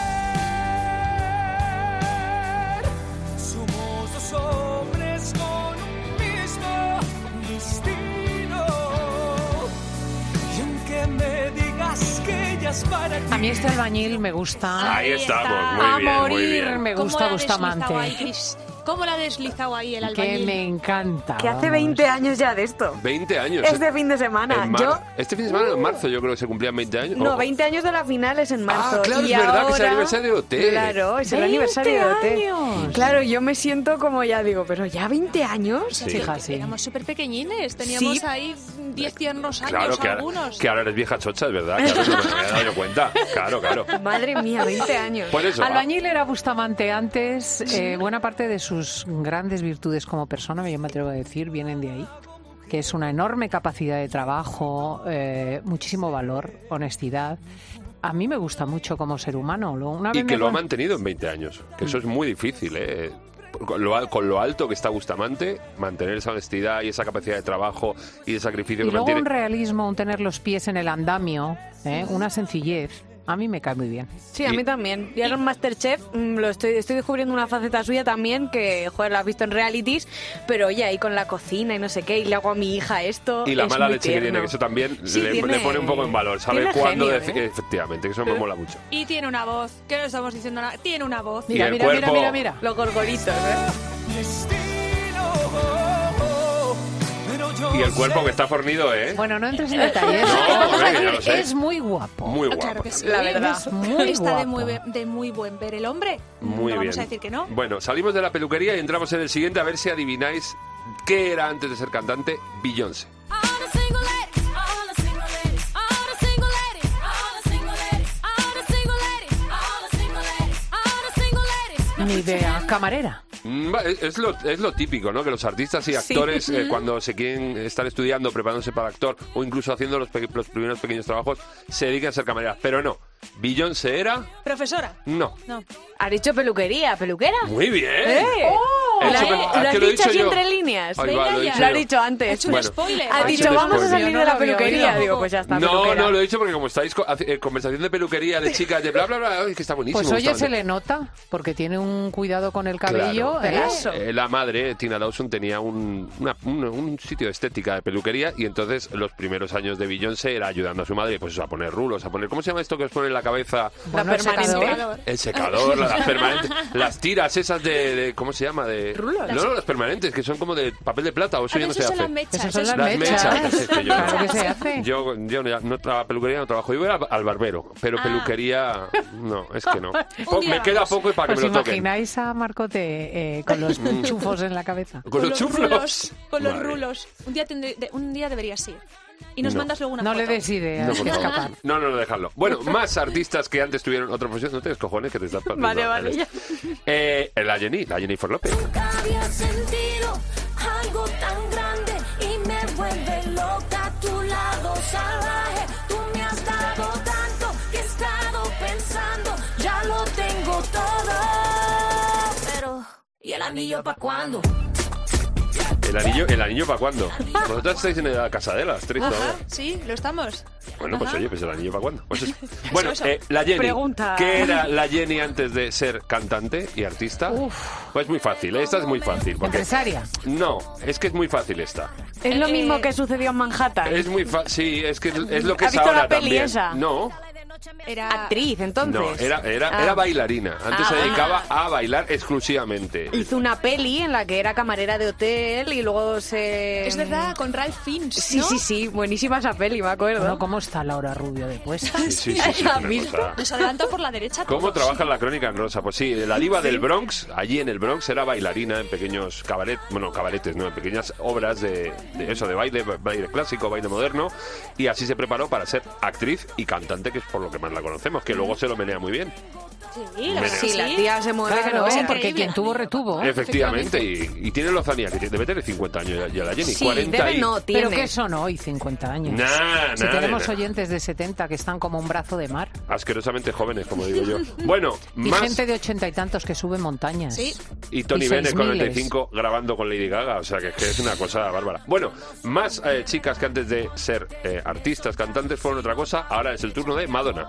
S3: Somos dos hombres con un mismo destino. Y aunque me digas que ella es para ti.
S4: A mí este albañil me gusta.
S14: Ahí estamos,
S15: está.
S14: muy
S4: A
S14: bien,
S4: morir
S14: muy bien.
S4: me
S15: ¿Cómo
S4: gusta
S15: la ha deslizado ahí,
S4: Bustamante.
S15: Cris? ¿Cómo la ha deslizado ahí el
S4: Que
S15: albañil?
S4: me encanta.
S16: Que hace
S4: vamos.
S16: veinte años ya de esto.
S14: veinte años.
S16: Este fin de semana.
S14: En mar-
S16: Yo,
S14: Este fin de semana, en marzo, yo creo que se cumplían veinte años.
S16: no,
S14: Oh.
S16: veinte años de la final es en marzo.
S14: Ah, claro,
S16: y
S14: es verdad que es el
S16: ahora-
S14: aniversario de O T.
S16: Claro, es el
S4: veinte
S16: aniversario de O T.
S4: años.
S16: Claro, yo me siento como ya digo, pero ya veinte años.
S14: Sí.
S4: Fija, sí.
S15: Éramos súper pequeñines, teníamos
S16: Sí.
S15: ahí diez tiernos años
S14: Claro, que ahora,
S15: algunos.
S14: que ahora eres vieja chocha, es verdad. Claro, no me había dado yo cuenta. Claro, claro.
S16: Madre mía, veinte años.
S14: Por eso.
S4: Albañil era Bustamante antes. eh, buena parte de sus grandes virtudes como persona, yo me atrevo a decir, vienen de ahí. Que es una enorme capacidad de trabajo, eh, muchísimo valor, honestidad. A mí me gusta mucho como ser humano. Lo- Una vez
S14: Y
S4: me
S14: que lo ha
S4: con-
S14: mantenido en veinte años. Que eso es muy difícil, ¿eh? Con lo, al- con lo alto que está Bustamante, mantener esa honestidad y esa capacidad de trabajo y de sacrificio
S4: Y
S14: que
S4: luego
S14: mantiene.
S4: un realismo, un tener los pies en el andamio, ¿eh? Una sencillez. A mí me cae muy bien.
S16: Sí, a
S14: Y-
S16: mí también. Y ahora en Masterchef mm, lo estoy, estoy descubriendo una faceta suya también que, joder, la has visto en realities, pero oye, ahí con la cocina y no sé qué, y le hago a mi hija esto.
S14: Y la
S16: es
S14: mala
S16: muy
S14: leche que tiene,
S16: tierno.
S14: que eso también
S16: Sí,
S14: le,
S16: tiene-
S14: le pone un poco en valor. Sabe
S16: tiene
S14: cuándo
S16: genio,
S14: decir.
S16: ¿eh?
S14: Efectivamente, que eso me mola mucho.
S15: Y tiene una voz, que no estamos diciendo nada, tiene una voz.
S14: Mira, Y el mira, mira, cuerpo- mira,
S4: mira.
S16: Los gorgoritos, ¿eh?
S3: Destino, oh, oh, pero yo
S14: Y el cuerpo
S3: sé
S14: que está fornido, ¿eh?
S4: Bueno, no entres en detalles.
S14: No,
S4: Vamos a
S14: hombre, ya
S4: ver,
S14: lo sé.
S4: es muy guapo.
S14: Muy guapo.
S15: Claro que sí.
S16: La verdad.
S4: Es muy
S15: Está de
S4: guapo.
S15: muy, be- de muy buen ver el hombre.
S14: Muy
S15: no
S14: bien.
S15: vamos a decir que no.
S14: Bueno, salimos de la peluquería y entramos en el siguiente a ver si adivináis qué era antes de ser cantante Beyoncé.
S13: All the single ladies, all the single ladies, all the single ladies, all the single ladies, all the single ladies, all the single ladies, all the single ladies.
S4: Ni idea. Camarera.
S14: Mm, va, Es, es lo, es lo típico, ¿no? Que los artistas y
S16: Sí.
S14: actores, eh, cuando se quieren estar estudiando, preparándose para actor o incluso haciendo los, pe- los primeros pequeños trabajos, se dedican a ser camareras. Pero no. Beyoncé era...
S15: Profesora.
S14: No.
S15: No.
S16: Has dicho peluquería, ¿peluquera?
S14: Muy bien.
S16: ¡Eh!
S14: He
S16: ¿Lo,
S14: hecho-
S16: has-
S14: ah,
S16: lo has
S14: que lo he
S16: dicho
S14: dicho
S16: así
S14: yo.
S16: entre líneas?
S14: Ahí va, lo he dicho
S16: Lo has
S14: yo.
S16: dicho antes.
S15: Ha hecho un
S14: Bueno.
S15: spoiler.
S16: Has
S14: Ha
S16: dicho,
S14: hecho el
S16: vamos a
S14: spoiler.
S16: salir
S4: Yo
S16: de
S4: no
S16: la
S4: lo había
S16: peluquería.
S4: oído.
S16: Digo, pues ya está,
S14: No,
S16: peluquera.
S14: no, lo he dicho porque como estáis co- hace- eh, conversación de peluquería, de chicas, de bla, bla, bla, ay, que está buenísimo.
S4: Pues oye,
S14: Bustamante.
S4: se le nota, porque tiene un cuidado con el cabello.
S14: Claro.
S4: ¿eh?
S14: Eh, la madre, Tina Dawson, tenía un, una- un, un sitio de estética de peluquería y entonces los primeros años de Beyoncé era ayudando a su madre pues, a poner rulos, a poner... ¿Cómo se llama esto que os pone en la cabeza?
S4: Bueno,
S16: La
S4: el secador.
S16: permanente.
S14: El secador, las permanentes, las tiras esas de, de- ¿cómo se llama? De,
S16: ¿Rulos?
S14: No, no, las permanentes, que son como de papel de plata, o eso
S15: Ah,
S14: ya no
S15: esas
S14: se
S15: son las
S14: hace.
S15: mechas.
S4: Esas son
S15: esas
S4: las
S14: Las
S4: mechas.
S14: mechas, es que yo,
S4: Claro que se hace.
S14: yo, yo no, no tra- peluquería no trabajo, yo voy al, al barbero, pero
S15: Ah.
S14: peluquería no, es que no. Po-
S15: día
S14: me queda
S15: vamos.
S14: poco y para que
S4: ¿Os
S14: me lo toquen.
S4: imagináis a Marcote eh, con los chufos en la cabeza?
S14: Con los chuflos.
S15: rulos. Con los
S14: Madre.
S15: rulos. Un día, tendré- de- un día deberías ir. Y nos
S14: No.
S15: mandas luego una
S4: No
S15: foto.
S4: le des ideas,
S14: No,
S4: que
S14: por favor.
S4: escapar.
S14: No, no, no, dejarlo. Bueno, más artistas que antes tuvieron otra profesión. No tienes cojones que te estás pasando.
S16: Vale, vale, ya.
S14: Eh, la Jenny, la Jennifer López.
S13: Nunca había sentido algo tan grande y me vuelve loca a tu lado salvaje. Tú me has dado tanto que he estado pensando, ya lo tengo todo. Pero, ¿y el anillo pa' cuándo?
S14: ¿El anillo, el anillo para cuándo? Vosotras estáis en la casadela, estáis
S15: Ajá,
S14: todavía.
S15: sí, lo estamos.
S14: Bueno, pues
S15: Ajá.
S14: oye, pues el anillo para cuándo. Pues eso. Bueno,
S15: eso.
S14: eh, la Jenny.
S16: Pregunta.
S14: ¿Qué era la Jenny antes de ser cantante y artista? Pues muy fácil, esta es muy fácil. Porque...
S4: Empresaria.
S14: No, es que es muy fácil esta.
S16: Es lo
S15: Eh,
S16: mismo que sucedió en Manhattan.
S14: Es muy fácil, sí, es que es lo que
S16: ¿Has
S14: es
S16: visto
S14: ahora
S16: la peli
S14: también.
S16: esa?
S14: No,
S15: Era
S16: Actriz, entonces.
S14: no, era, era,
S16: Ah.
S14: era bailarina. Antes
S16: Ah,
S14: se
S16: bueno.
S14: dedicaba a bailar exclusivamente.
S16: Hizo una peli en la que era camarera de hotel y luego se...
S15: Es verdad, con Ralph Fiennes,
S16: Sí,
S15: ¿no?
S16: sí, sí. Buenísima esa peli, me acuerdo.
S4: Bueno, ¿cómo está Laura Rubio de puesta?
S14: Sí, sí, sí, sí,
S16: ¿La has
S14: una
S16: visto?
S14: cosa.
S15: Nos adelantó por la derecha
S14: ¿Cómo
S15: todos.
S14: trabaja en la crónica en rosa? Pues sí, la diva del Bronx, allí en el Bronx, era bailarina en pequeños cabaret, bueno, cabaretes, ¿no? En pequeñas obras de, de eso, de baile, baile clásico, baile moderno, y así se preparó para ser actriz y cantante, que es por lo que más la conocemos, que luego se lo menea muy bien.
S15: Sí, la,
S14: Menea.
S16: Sí, la tía se mueve
S4: Claro,
S16: que no
S4: sí,
S16: veas.
S4: porque quien tuvo retuvo.
S14: Efectivamente, y, y tiene lozanía, que debe tener cincuenta años ya, ya la Jenny.
S16: Sí,
S14: cuarenta
S16: debe
S14: y...
S16: no, tiene.
S4: Pero ¿qué son hoy cincuenta años?
S14: Nah,
S4: Si
S14: nah,
S4: tenemos
S14: nah.
S4: oyentes de setenta que están como un brazo de mar.
S14: Asquerosamente jóvenes, como digo yo. Bueno,
S4: Y
S14: más...
S4: gente de ochenta y tantos que sube montañas.
S15: Sí.
S14: Y Tony
S4: y
S14: Bennett
S4: seis
S14: con
S4: miles.
S14: noventa y cinco grabando con Lady Gaga, o sea que, que es una cosa bárbara. Bueno, más eh, chicas que antes de ser eh, artistas, cantantes, fueron otra cosa. Ahora es el turno de Madonna.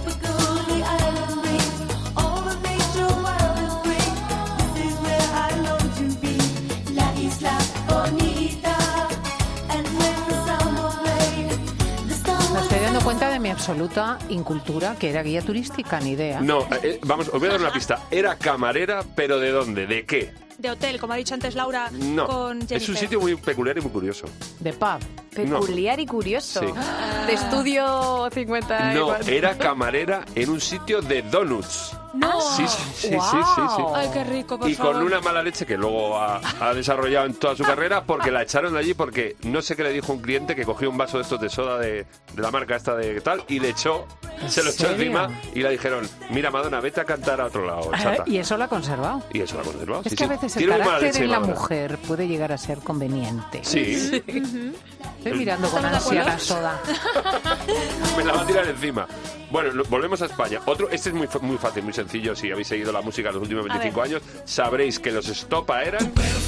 S4: Me estoy dando cuenta de mi absoluta incultura, que era guía turística, ni idea.
S14: No, eh, vamos, os voy a dar una pista. Era camarera, pero ¿de dónde? ¿De qué?
S15: De hotel, como ha dicho antes Laura,
S14: No,
S15: con Jennifer.
S14: es un sitio muy peculiar y muy curioso.
S4: De pub.
S16: Peculiar y curioso.
S14: Sí.
S16: De estudio cincuenta y
S14: No,
S16: cuatro.
S14: era camarera en un sitio de donuts.
S15: No.
S14: Sí, sí, sí, sí,
S4: Guau.
S14: sí, sí.
S15: Ay, qué rico, por
S14: Y
S15: favor.
S14: con una mala leche que luego ha, ha desarrollado en toda su carrera porque la echaron de allí porque no sé qué le dijo un cliente que cogió un vaso de estos de soda de, de la marca esta de tal y le echó,
S4: ¿En
S14: se lo echó
S4: serio?
S14: encima y le dijeron, mira Madonna, vete a cantar a otro lado, chata.
S4: Y eso lo ha conservado.
S14: Y eso lo ha conservado.
S4: Es
S14: sí,
S4: que a
S14: sí.
S4: veces el
S14: Tiene muy mala
S4: carácter
S14: leche,
S4: en la
S14: Madonna.
S4: mujer puede llegar a ser conveniente.
S14: Sí.
S4: Estoy mirando con
S15: ¿Estamos de
S4: ansia
S15: acuerdo?
S4: la soda.
S14: Me la va a tirar encima. Bueno, lo- volvemos a España. Otro, este es muy, fa- muy fácil, muy sencillo. Si habéis seguido la música los últimos veinticinco años, sabréis que los Estopa eran...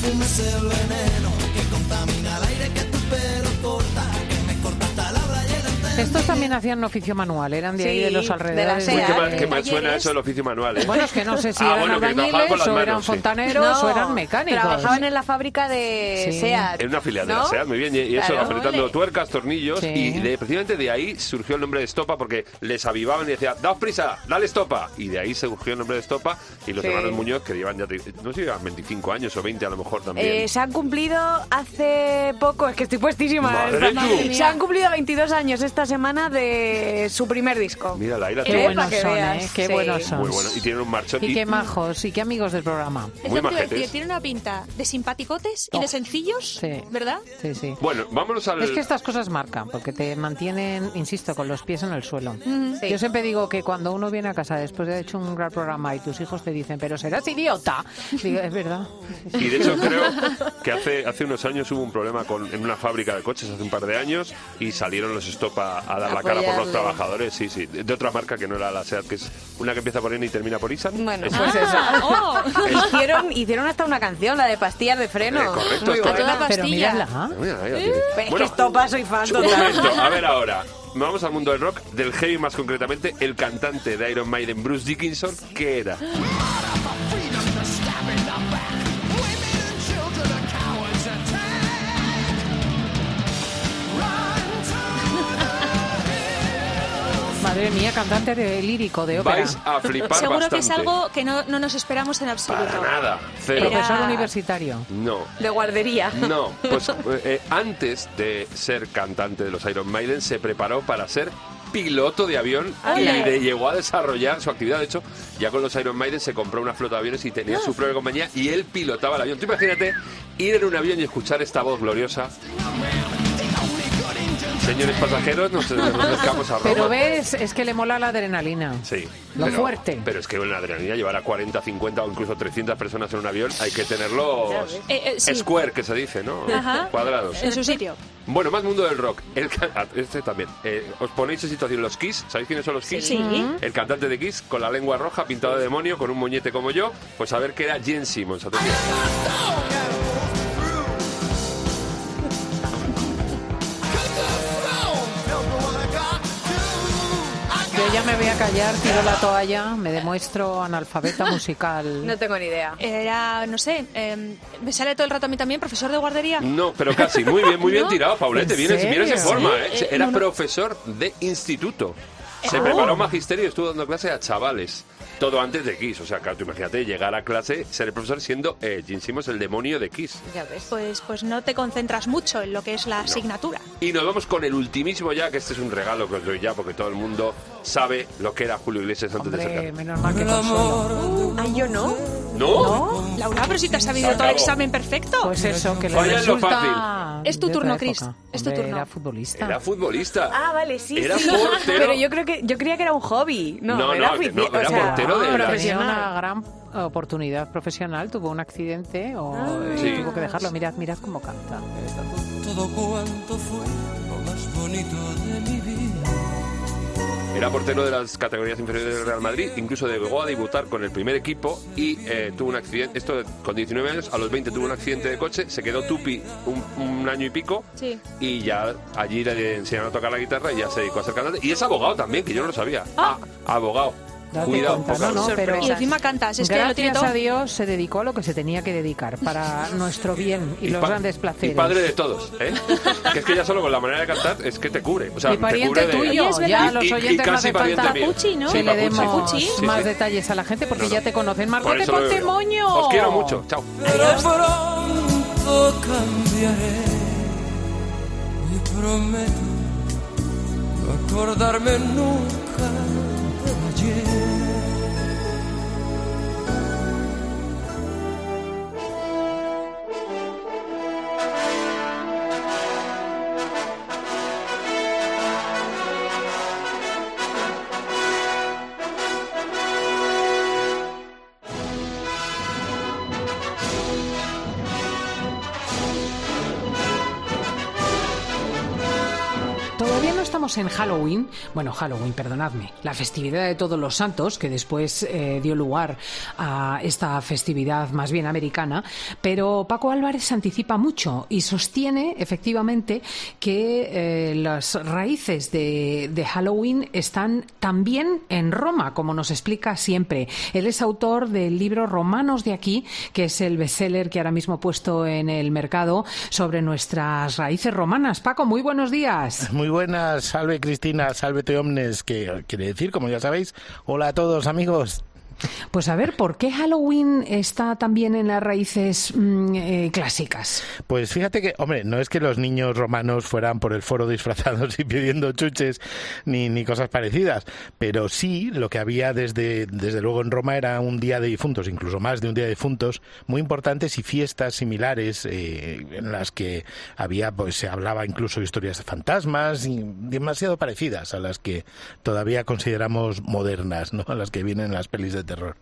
S4: Estos también hacían oficio manual, eran de ahí
S16: Sí,
S4: de los
S16: de la
S4: alrededores.
S16: SEA.
S14: Uy, qué mal,
S16: eh,
S14: qué mal suena eso del oficio manual, ¿eh?
S4: Bueno, es que no sé si
S14: Ah,
S4: eran
S14: bueno, que trabajaban
S4: albañiles
S14: con las
S4: o eran
S14: manos, sí.
S4: fontaneros o eran mecánicos.
S16: Trabajaban en la fábrica de
S4: Sí.
S16: SEAT.
S14: En una filial de
S16: ¿no?
S14: la SEAT, muy bien, y y eso,
S16: Claro.
S14: apretando
S16: Ole.
S14: tuercas, tornillos,
S4: Sí.
S14: y de, precisamente de ahí surgió el nombre de Estopa, porque les avivaban y decían, daos prisa, dale Estopa, y de ahí surgió el nombre de Estopa, y los
S16: Sí.
S14: hermanos Muñoz, que llevan ya, no sé, llevan veinticinco años o veinte a lo mejor también.
S16: Eh, se han cumplido hace poco, es que estoy puestísima.
S14: Madre
S16: ¿eh?
S14: tú.
S16: Se han cumplido veintidós años esta semana de su primer disco.
S14: Mira, la ira
S4: Qué
S16: Eh,
S4: buenos
S16: pa' que
S4: son,
S16: veas.
S4: ¿eh? Qué
S16: Sí.
S4: buenos son.
S14: Muy bueno, y tienen un marchón.
S4: Y qué majos, y qué amigos del programa.
S15: Es
S14: Muy
S15: lo que te iba a
S14: majetes.
S15: decir, tiene una pinta de simpaticotes y
S4: Oh.
S15: de sencillos,
S4: Sí.
S15: ¿verdad?
S4: Sí, sí.
S14: Bueno, vámonos al...
S4: Es que estas cosas marcan, porque te mantienen, insisto, con los pies en el suelo.
S16: Sí.
S4: Yo siempre digo que cuando uno viene a casa después de haber hecho un gran programa y tus hijos te dicen, pero serás idiota, digo, es verdad.
S14: Y de hecho creo que hace, hace unos años hubo un problema con, en una fábrica de coches, hace un par de años, y salieron los Estopa a dar la cara por los
S16: Apoyarle.
S14: trabajadores, sí, sí, de otra marca que no era la SEAT, que es una que empieza por N y termina por Isan.
S16: Bueno,
S14: Esa.
S16: pues eso.
S15: Oh.
S16: hicieron, hicieron hasta una canción, la de pastillas de freno.
S14: Eh, correcto,
S16: Muy
S14: está
S16: buena.
S15: toda
S4: Pero
S15: pastilla.
S4: mírala.
S14: Mira, ahí la tiene.
S16: Pero es
S14: Bueno,
S16: que Estopa soy fan
S14: un
S16: total.
S14: momento, a ver ahora. Vamos al mundo del rock, del heavy más concretamente, el cantante de Iron Maiden, Bruce Dickinson, ¿qué era?
S4: Madre mía, cantante de lírico, de ópera.
S14: Vais a flipar
S15: Seguro
S14: bastante.
S15: que es algo que no, no nos esperamos en absoluto.
S14: Para nada, cero.
S15: Era-
S4: Profesor universitario.
S14: No.
S16: De guardería.
S14: No, pues eh, antes de ser cantante de los Iron Maiden se preparó para ser piloto de avión y
S16: ¡Ole!
S14: de- llegó a desarrollar su actividad. De hecho, ya con los Iron Maiden se compró una flota de aviones y tenía su propia compañía y él pilotaba el avión. Tú imagínate ir en un avión y escuchar esta voz gloriosa. Señores pasajeros, nos nos acercamos a Roma.
S4: Pero ves, es que le mola la adrenalina.
S14: Sí.
S4: Lo
S14: pero-
S4: fuerte.
S14: Pero es que en la adrenalina llevar a cuarenta, cincuenta o incluso trescientas personas en un avión hay que tenerlos
S15: Eh, eh, sí.
S14: square, que se dice, ¿no?
S15: Ajá.
S14: Cuadrados.
S15: En su sitio.
S14: Bueno, más mundo del rock. El ca- ah, este también. Eh, os ponéis en situación los Kiss. ¿Sabéis quiénes son los Kiss?
S15: Sí.
S14: El cantante de Kiss con la lengua roja, pintado de demonio, con un moñete como yo. Pues a ver qué era Gene Simmons. Atención.
S4: Yo ya me voy a callar, tiro la toalla, me demuestro analfabeta musical.
S16: No tengo ni idea.
S15: Era, no sé, eh, me sale todo el rato a mí también, profesor de guardería.
S14: No, pero casi. Muy bien, muy bien
S15: ¿No?
S14: tirado, Paulette.
S4: ¿En
S14: Vienes, vienes en
S4: serio?
S14: forma,
S15: Sí,
S14: ¿eh?
S15: eh,
S14: Era
S15: no, no.
S14: profesor de instituto. Se
S15: Oh.
S14: preparó magisterio y estuvo dando clase a chavales. Todo antes de Kiss. O sea, claro, tú imagínate llegar a clase, ser el profesor siendo eh, Gene Simmons el demonio de Kiss.
S16: Ya ves.
S15: Pues, pues no te concentras mucho en lo que es la asignatura.
S14: Y nos vamos con el ultimísimo ya, que este es un regalo que os doy ya, porque todo el mundo sabe lo que era Julio Iglesias antes de ser
S4: Hombre,
S14: cantante.
S4: menos mal que consuelo.
S16: Ay, yo no.
S14: ¿No?
S15: Laura, pero si te has sabido
S14: Se
S15: todo el
S14: acabó.
S15: examen perfecto.
S4: Pues eso, que le
S14: Vaya es lo
S4: resulta...
S14: fácil.
S15: Es tu
S4: de otra
S15: turno, Chris.
S4: época.
S15: Es tu
S4: Hombre,
S15: turno.
S4: Era futbolista.
S14: Era futbolista.
S16: Ah, vale, sí,
S14: Era
S16: sí.
S14: portero.
S16: Pero yo creo que yo creía que era un hobby. No,
S14: No,
S16: era
S14: no, que
S16: afici-
S14: no, era
S16: o sea,
S14: portero de
S16: ah,
S14: la-
S4: Tenía
S16: profesional.
S4: una gran oportunidad profesional, tuvo un accidente o y
S14: Sí.
S4: tuvo que dejarlo. Mirad, mirad cómo canta.
S3: Todo cuanto fue lo más bonito de mi vida.
S14: Era portero de las categorías inferiores del Real Madrid, incluso llegó a debutar con el primer equipo y eh, tuvo un accidente, esto con diecinueve años, a los veinte tuvo un accidente de coche, se quedó tupi un, un año y pico
S15: Sí.
S14: y ya allí le enseñaron a tocar la guitarra y ya se dedicó a ser cantante. Y es abogado también, que yo no lo sabía. Ah, abogado.
S4: Date
S14: Cuidado,
S4: cuenta,
S14: poca
S4: no, no,
S14: cosa.
S4: pero
S15: Y encima cantas, es que lo tiene
S4: gracias
S15: todo.
S4: a Dios se dedicó a lo que se tenía que dedicar para nuestro bien y, los
S14: pa-
S4: grandes
S14: y
S4: placeres.
S14: padre de todos, ¿eh? Que es que ya solo con la manera de cantar es que te cubre. O sea,
S4: Y
S14: te
S4: pariente
S14: cubre de...
S4: tuyo,
S15: Oye, es
S4: ya
S15: verdad.
S4: a los
S14: Y- y
S4: oyentes no
S14: casi
S4: hace falta
S14: pariente mío.
S15: Papuchi, ¿no?
S14: Sí,
S4: que le
S14: Papuchi.
S4: demos
S14: Sí, sí.
S4: más detalles a la gente porque
S14: No, no.
S4: ya te conocen.
S14: Por
S4: Marcote,
S14: eso lo
S4: ponte
S14: digo.
S4: moño.
S14: Os quiero mucho. Chao.
S3: Pero pronto cambiaré y prometo no acordarme nunca de ayer.
S4: Todavía no estamos en Halloween, bueno, Halloween, perdonadme, la festividad de Todos los Santos, que después eh, dio lugar a esta festividad más bien americana, pero Paco Álvarez se anticipa mucho y sostiene efectivamente que eh, las raíces de, de Halloween están también en Roma, como nos explica siempre. Él es autor del libro Romanos de aquí, que es el bestseller que ahora mismo he puesto en el mercado sobre nuestras raíces romanas. Paco, muy buenos días.
S17: Muy buenas, salve Cristina, salvete omnes, que quiere decir, como ya sabéis, hola a todos amigos.
S4: Pues a ver, ¿por qué Halloween está también en las raíces mm, eh, clásicas?
S17: Pues fíjate que, hombre, no es que los niños romanos fueran por el foro disfrazados y pidiendo chuches ni, ni cosas parecidas, pero sí lo que había desde, desde luego en Roma era un día de difuntos, incluso más de un día de difuntos, muy importantes y fiestas similares eh, en las que había, pues se hablaba incluso de historias de fantasmas y demasiado parecidas a las que todavía consideramos modernas, ¿no? A las que vienen las pelis de terror.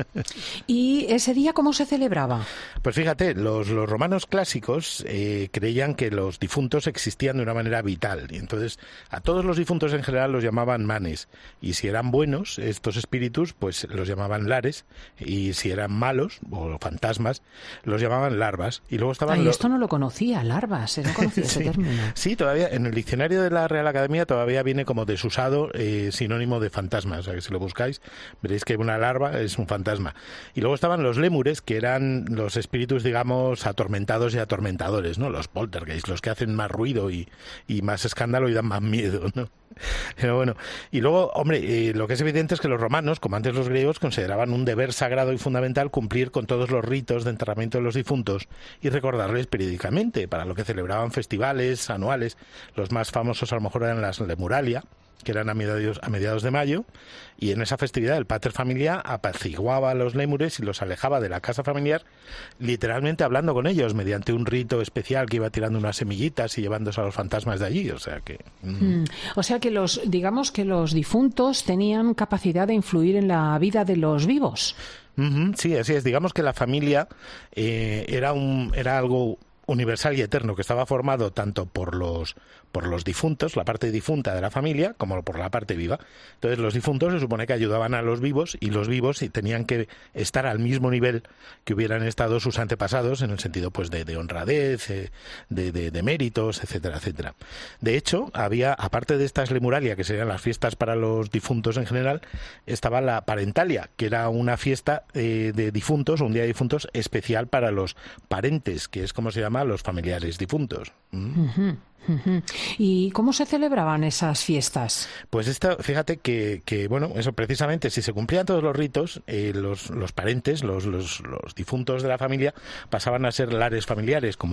S4: ¿Y ese día cómo se celebraba?
S17: Pues fíjate, los, los romanos clásicos eh, creían que los difuntos existían de una manera vital y entonces a todos los difuntos en general los llamaban manes y si eran buenos estos espíritus pues los llamaban lares y si eran malos o fantasmas los llamaban larvas y luego estaban
S4: Ay,
S17: los...
S4: esto no lo conocía, larvas, no conocía ese
S17: Sí.
S4: término.
S17: Sí, todavía en el diccionario de la Real Academia todavía viene como desusado eh, sinónimo de fantasma, o sea que si lo buscáis veréis que una larva es un fantasma. Y luego estaban los lémures, que eran los espíritus, digamos, atormentados y atormentadores, ¿no? Los poltergeist, los que hacen más ruido y, y más escándalo y dan más miedo, ¿no? Pero bueno, y luego, hombre, eh, lo que es evidente es que los romanos, como antes los griegos, consideraban un deber sagrado y fundamental cumplir con todos los ritos de enterramiento de los difuntos y recordarles periódicamente, para lo que celebraban festivales anuales. Los más famosos a lo mejor eran las Lemuralia, que eran a mediados, a mediados de mayo, y en esa festividad el pater familia apaciguaba a los lémures y los alejaba de la casa familiar, literalmente hablando con ellos, mediante un rito especial que iba tirando unas semillitas y llevándose a los fantasmas de allí, o sea que... Mm.
S4: Mm. O sea que los, digamos que los difuntos tenían capacidad de influir en la vida de los vivos.
S17: Ujú, sí, así es. Digamos que la familia eh, era, un, era algo universal y eterno que estaba formado tanto por los por los difuntos, la parte difunta de la familia, como por la parte viva. Entonces los difuntos se supone que ayudaban a los vivos y los vivos tenían que estar al mismo nivel que hubieran estado sus antepasados en el sentido pues de, de honradez, eh, de, de, de méritos, etcétera, etcétera. De hecho, había, aparte de estas lemuralia, que serían las fiestas para los difuntos en general, estaba la parentalia, que era una fiesta eh, de difuntos, un día de difuntos especial para los parentes, que es como se llama los familiares difuntos. ¿Mm?
S4: Uh-huh. Uh-huh. ¿Y cómo se celebraban esas fiestas?
S17: Pues esta, fíjate que, que, bueno, eso precisamente, si se cumplían todos los ritos, eh, los, los parentes, los, los, los difuntos de la familia, pasaban a ser lares familiares, como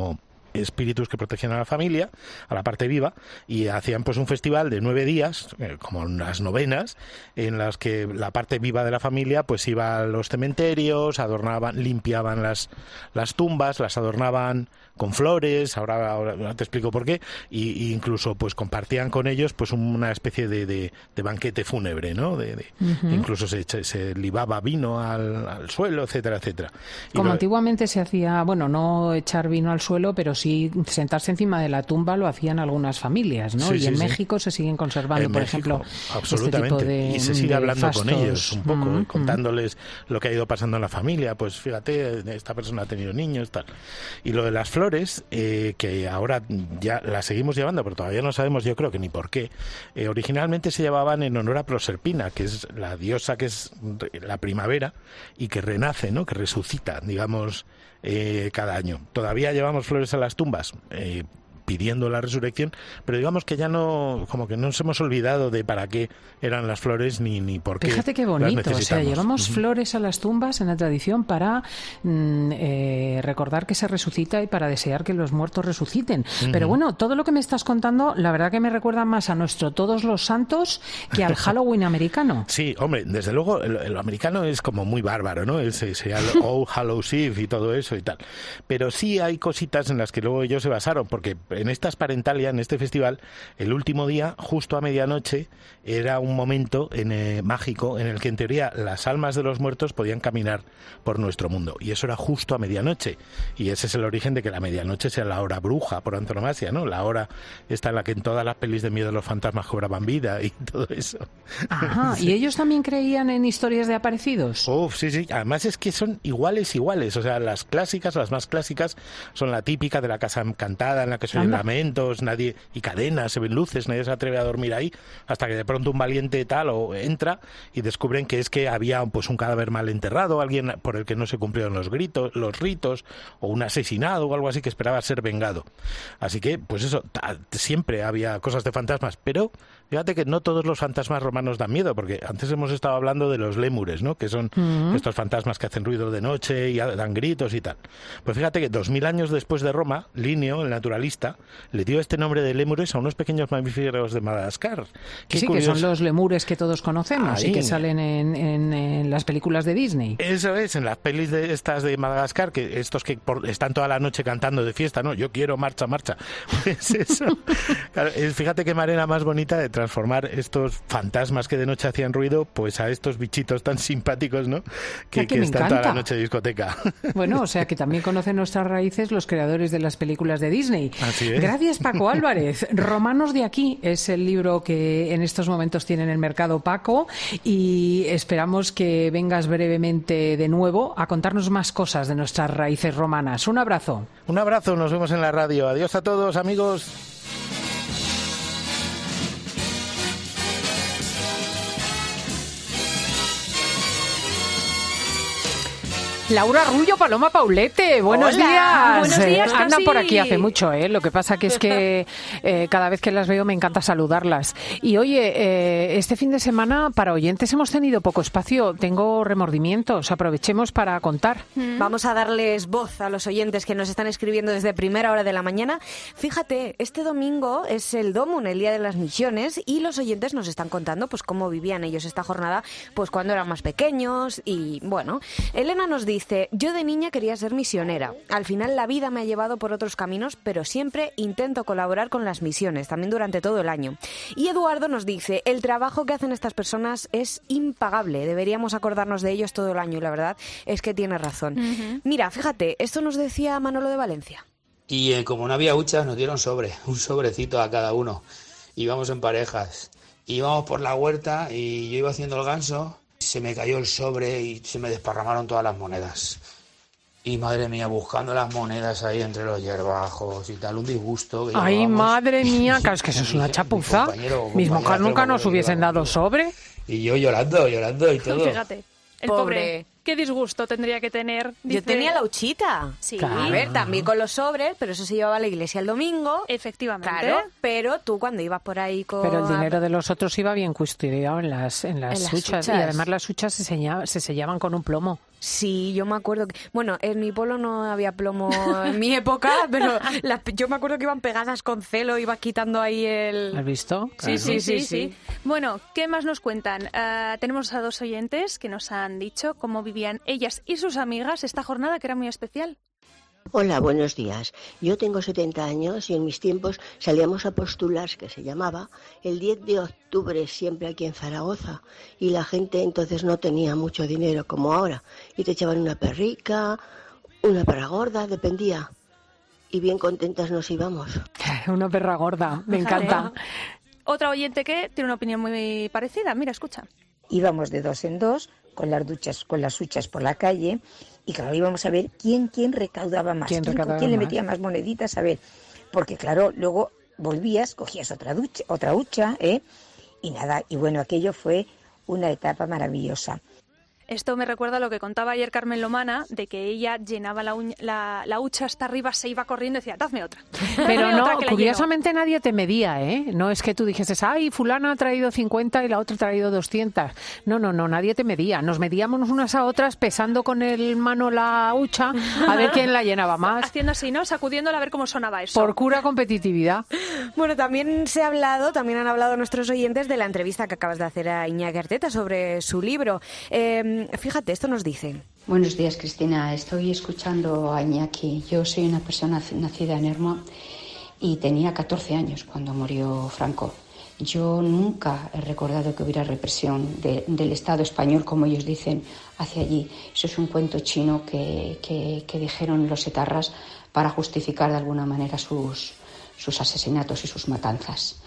S17: espíritus que protegían a la familia, a la parte viva, y hacían pues un festival de nueve días, eh, como unas novenas, en las que la parte viva de la familia pues iba a los cementerios, adornaban, limpiaban las, las tumbas, las adornaban con flores, ahora, ahora te explico por qué, y, y incluso pues compartían con ellos pues una especie de, de, de banquete fúnebre, ¿no? De, de, uh-huh. Incluso se, se libaba vino al, al suelo, etcétera, etcétera. Y
S4: Como
S17: lo,
S4: antiguamente se hacía, bueno, no echar vino al suelo, pero sí sentarse encima de la tumba lo hacían algunas familias, ¿no?
S17: Sí,
S4: y
S17: sí,
S4: en
S17: sí.
S4: México se siguen conservando,
S17: en
S4: por
S17: México,
S4: ejemplo,
S17: absolutamente.
S4: este tipo de
S17: y se sigue
S4: de
S17: hablando
S4: fastos.
S17: con ellos un poco,
S4: Mm,
S17: contándoles mm. lo que ha ido pasando en la familia. Pues fíjate, esta persona ha tenido niños, tal. Y lo de las flores, eh, que ahora ya las seguimos llevando, pero todavía no sabemos, yo creo que ni por qué. Eh, originalmente se llevaban en honor a Proserpina, que es la diosa que es la primavera y que renace, ¿no? Que resucita, digamos, eh, cada año. Todavía llevamos flores a las tumbas, eh, pidiendo la resurrección, pero digamos que ya no, como que no nos hemos olvidado de para qué eran las flores ni, ni por qué.
S4: Fíjate qué
S17: las
S4: bonito, o sea,
S17: necesitamos.
S4: llevamos
S17: Uh-huh.
S4: flores a las tumbas en la tradición para mm, eh, recordar que se resucita y para desear que los muertos resuciten.
S17: Uh-huh.
S4: Pero bueno, todo lo que me estás contando, la verdad que me recuerda más a nuestro Todos los Santos que al Halloween americano.
S17: Sí, hombre, desde luego el, el americano es como muy bárbaro, ¿no? Ese, ese All Hallows Eve y todo eso y tal. Pero sí hay cositas en las que luego ellos se basaron, porque en estas Parentalia, en este festival, el último día, justo a medianoche, era un momento en, eh, mágico en el que en teoría las almas de los muertos podían caminar por nuestro mundo. Y eso era justo a medianoche. Y ese es el origen de que la medianoche sea la hora bruja, por antonomasia, ¿no? La hora esta en la que en todas las pelis de miedo los fantasmas cobraban vida y todo eso.
S4: Ajá,
S17: Sí.
S4: ¿y ellos también creían en historias de aparecidos?
S17: Uf, sí, sí. Además es que son iguales, iguales. O sea, las clásicas, las más clásicas, son la típica de la casa encantada en la que se oyen lamentos, nadie y cadenas, se ven luces, nadie se atreve a dormir ahí, hasta que de pronto un valiente tal o entra y descubren que es que había pues un cadáver mal enterrado, alguien por el que no se cumplieron los gritos, los ritos, o un asesinado o algo así que esperaba ser vengado. Así que, pues eso, ta- siempre había cosas de fantasmas, pero fíjate que no todos los fantasmas romanos dan miedo, porque antes hemos estado hablando de los lémures, ¿no? Que son
S4: Mm.
S17: estos fantasmas que hacen ruido de noche y dan gritos y tal. Pues fíjate que dos mil años después de Roma, Linneo, el naturalista, le dio este nombre de lémures a unos pequeños mamíferos de Madagascar.
S4: Que
S17: Qué
S4: sí,
S17: curioso.
S4: que son los lemures que todos conocemos
S17: Ahí.
S4: y que salen en, en- en las películas de Disney.
S17: Eso es, en las pelis de estas de Madagascar, que estos que por- están toda la noche cantando de fiesta, ¿no? Yo quiero marcha, marcha. Pues eso. Claro, es- fíjate qué manera más bonita de transformar estos fantasmas que de noche hacían ruido, pues a estos bichitos tan simpáticos, ¿no? Que,
S4: Ay, que
S17: que
S4: me
S17: están toda la
S4: encanta.
S17: noche de discoteca.
S4: Bueno, o sea que también conocen nuestras raíces los creadores de las películas de Disney.
S17: Así es.
S4: Gracias, Paco Álvarez. Romanos de aquí es el libro que en estos momentos tiene en el mercado Paco y esperamos que vengas brevemente de nuevo a contarnos más cosas de nuestras raíces romanas. Un abrazo.
S17: Un abrazo, nos vemos en la radio. Adiós a todos, amigos.
S4: Laura Rullo, Paloma Paulete, buenos
S15: Hola,
S4: días.
S15: buenos días,
S4: Eh, Andan
S15: Casi.
S4: por aquí hace mucho, ¿eh? Lo que pasa que es que eh, cada vez que las veo me encanta saludarlas. Y oye, eh, este fin de semana para oyentes hemos tenido poco espacio, tengo remordimientos, aprovechemos para contar.
S16: Vamos a darles voz a los oyentes que nos están escribiendo desde primera hora de la mañana. Fíjate, este domingo es el Domun, el Día de las Misiones, y los oyentes nos están contando pues cómo vivían ellos esta jornada pues cuando eran más pequeños. Y bueno, Elena nos dice, yo de niña quería ser misionera. Al final la vida me ha llevado por otros caminos, pero siempre intento colaborar con las misiones, también durante todo el año. Y Eduardo nos dice, el trabajo que hacen estas personas es impagable, deberíamos acordarnos de ellos todo el año, y la verdad es que tiene razón.
S15: Ujú.
S16: Mira, fíjate, esto nos decía Manolo de Valencia.
S18: Y eh, como no había huchas, nos dieron sobre, un sobrecito a cada uno. Íbamos en parejas. Íbamos por la huerta y yo iba haciendo el ganso. Se me cayó el sobre y se me desparramaron todas las monedas. Y madre mía, buscando las monedas ahí entre los hierbajos y tal, un disgusto. Que
S4: Ay,
S18: llevábamos.
S4: madre mía, claro, es que eso es una chapuza.
S18: compañero o
S4: Mis
S18: compañera
S4: mojas nunca
S18: creo que
S4: nos
S18: lo
S4: hubiesen dado sobre.
S18: Y yo llorando, llorando y todo.
S15: Fíjate, el pobre. ¿Qué disgusto tendría que tener?
S16: Yo
S15: Dice-
S16: tenía la huchita.
S15: Sí.
S16: A ver, también con los sobres, pero eso se llevaba a la iglesia el domingo.
S15: Efectivamente.
S16: Claro, pero tú cuando ibas por ahí con...
S4: Pero el dinero de los otros iba bien custodiado en las, en las,
S16: En las
S4: huchas. Y
S16: huchas.
S4: además las huchas se, seña- se sellaban con un plomo.
S16: Sí, yo me acuerdo que... Bueno, en mi pueblo no había plomo en mi época, pero las- yo me acuerdo que iban pegadas con celo, iba quitando ahí el...
S4: ¿Has visto?
S15: Sí,
S4: Claro.
S15: sí, sí, sí. Bueno, ¿qué más nos cuentan? Ah, tenemos a dos oyentes que nos han dicho cómo vivían ellas y sus amigas esta jornada que era muy especial.
S19: Hola, buenos días. Yo tengo setenta años y en mis tiempos salíamos a postular, que se llamaba, el diez de octubre siempre aquí en Zaragoza. Y la gente entonces no tenía mucho dinero como ahora. Y te echaban una perrica, una perra gorda, dependía. Y bien contentas nos íbamos.
S4: Una perra gorda, me encanta.
S15: Otra oyente que tiene una opinión muy parecida. Mira, escucha.
S20: Íbamos de dos en dos con las duchas, con las huchas por la calle y claro, íbamos a ver quién quién recaudaba más,
S4: ¿Quién
S20: quién,
S4: recaudaba
S20: quién le
S4: más?
S20: metía más moneditas, a ver, porque claro, luego volvías, cogías otra ducha, otra hucha, ¿eh? Y nada, y bueno, aquello fue una etapa maravillosa.
S15: Esto me recuerda a lo que contaba ayer Carmen Lomana, de que ella llenaba la, uña- la, la hucha hasta arriba, se iba corriendo y decía, dadme otra.
S4: Pero
S15: Dame otra
S4: no,
S15: que la
S4: curiosamente nadie te medía, ¿eh? No es que tú dijeses, ay, fulana ha traído cincuenta y la otra ha traído doscientas. No, no, no, nadie te medía. Nos medíamos unas a otras pesando con el mano la hucha a ver quién la llenaba más.
S15: Haciendo así, ¿no? Sacudiéndola a ver cómo sonaba eso.
S4: Por pura competitividad.
S16: Bueno, también se ha hablado, también han hablado nuestros oyentes de la entrevista que acabas de hacer a Iñaki Arteta sobre su libro. Eh, fíjate, esto nos dicen.
S21: Buenos días, Cristina. Estoy escuchando a Iñaki. Yo soy una persona nacida en Ermua y tenía catorce años cuando murió Franco. Yo nunca he recordado que hubiera represión de- del Estado español, como ellos dicen, hacia allí. Eso es un cuento chino que, que- que dijeron los etarras para justificar de alguna manera sus, sus asesinatos y sus matanzas.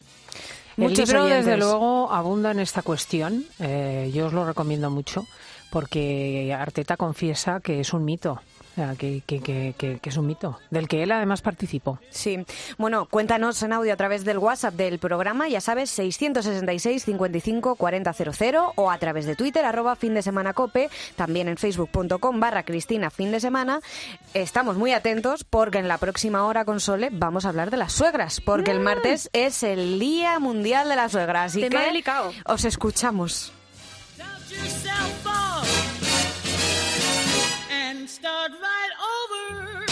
S4: El
S16: Muchos
S4: libro,
S16: oyentes.
S4: desde luego, abunda en esta cuestión. Eh, yo os lo recomiendo mucho porque Arteta confiesa que es un mito. O sea, que, que, que, que, que es un mito, del que él además participó.
S16: Sí. Bueno, cuéntanos en audio a través del WhatsApp del programa, ya sabes, seiscientos sesenta y seis, cincuenta y cinco, cuarenta cero cero o a través de Twitter, arroba fin de semana cope, también en facebook.com barra Cristina fin de semana. Estamos muy atentos porque en la próxima hora con Sole vamos a hablar de las suegras, porque el martes es el Día Mundial de la Suegra, así
S15: Tema
S16: que
S15: delicado.
S16: os escuchamos.
S3: yourself up and start right over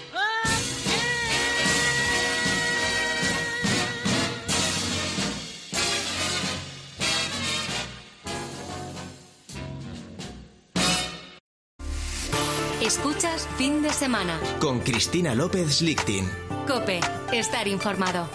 S1: Escuchas Fin de Semana.
S2: Con Cristina López Lichting.
S1: Cope, estar informado.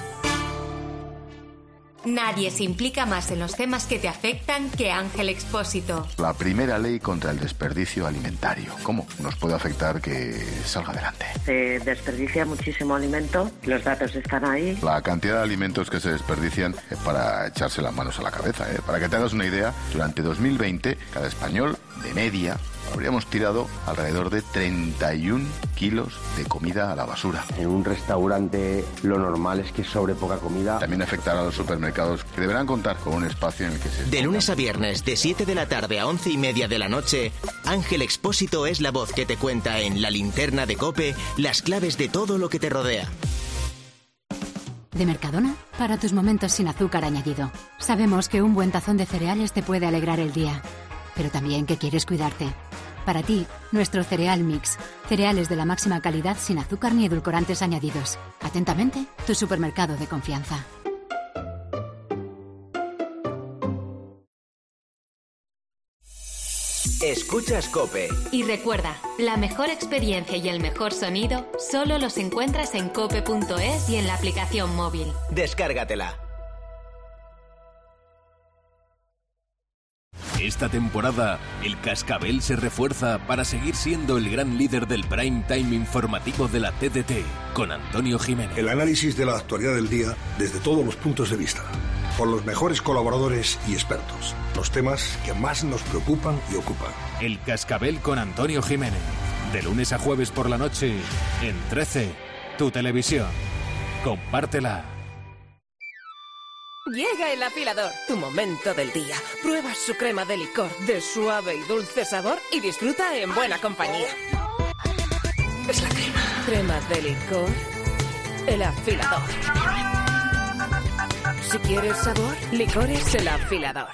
S1: Nadie se implica más en los temas que te afectan que Ángel Expósito.
S22: La primera ley contra el desperdicio alimentario. ¿Cómo nos puede afectar que salga adelante?
S23: Se desperdicia muchísimo alimento, los datos están ahí.
S22: La cantidad de alimentos que se desperdician es para echarse las manos a la cabeza, ¿eh? Para que te hagas una idea, durante dos mil veinte, cada español, de media, habríamos tirado alrededor de treinta y un kilos de comida a la basura.
S24: En un restaurante lo normal es que sobre poca comida.
S22: También afectará a los supermercados, que deberán contar con un espacio en el que se...
S2: De lunes a viernes, de siete de la tarde a once y media de la noche, Ángel Expósito es la voz que te cuenta en La Linterna de COPE las claves de todo lo que te rodea.
S25: De Mercadona, para tus momentos sin azúcar añadido. Sabemos que un buen tazón de cereales te puede alegrar el día, pero también que quieres cuidarte. Para ti, nuestro cereal mix. Cereales de la máxima calidad sin azúcar ni edulcorantes añadidos. Atentamente, tu supermercado de confianza.
S2: Escuchas COPE.
S1: Y recuerda, la mejor experiencia y el mejor sonido solo los encuentras en cope punto es y en la aplicación móvil.
S2: Descárgatela.
S26: Esta temporada, el Cascabel se refuerza para seguir siendo el gran líder del prime time informativo de la T D T, con Antonio Jiménez.
S27: El análisis de la actualidad del día desde todos los puntos de vista, por los mejores colaboradores y expertos, los temas que más nos preocupan y ocupan.
S26: El Cascabel con Antonio Jiménez, de lunes a jueves por la noche, en trece, tu televisión. Compártela.
S5: Llega el afilador, tu momento del día. Prueba su crema de licor de suave y dulce sabor y disfruta en buena compañía. Es la crema. Crema de licor, el afilador. Si quieres sabor, licores el afilador.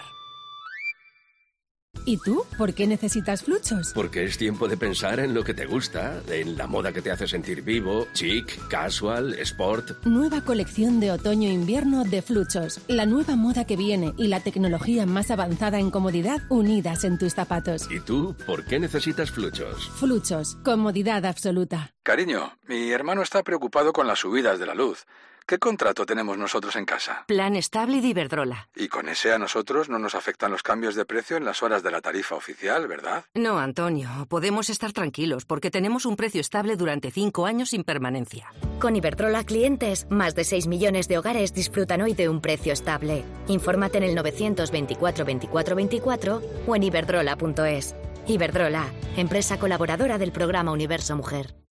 S6: ¿Y tú? ¿Por qué necesitas Fluchos?
S7: Porque es tiempo de pensar en lo que te gusta, en la moda que te hace sentir vivo, chic, casual, sport.
S6: Nueva colección de otoño-invierno de Fluchos. La nueva moda que viene y la tecnología más avanzada en comodidad unidas en tus zapatos.
S7: ¿Y tú? ¿Por qué necesitas Fluchos?
S6: Fluchos. Comodidad absoluta.
S8: Cariño, mi hermano está preocupado con las subidas de la luz. ¿Qué contrato tenemos nosotros en casa?
S9: Plan estable de Iberdrola.
S8: Y con ese a nosotros no nos afectan los cambios de precio en las horas de la tarifa oficial, ¿verdad?
S9: No, Antonio, podemos estar tranquilos porque tenemos un precio estable durante cinco años sin permanencia.
S10: Con Iberdrola clientes, más de seis millones de hogares disfrutan hoy de un precio estable. Infórmate en el novecientos veinticuatro veinticuatro veinticuatro o en iberdrola punto es. Iberdrola, empresa colaboradora del programa Universo Mujer.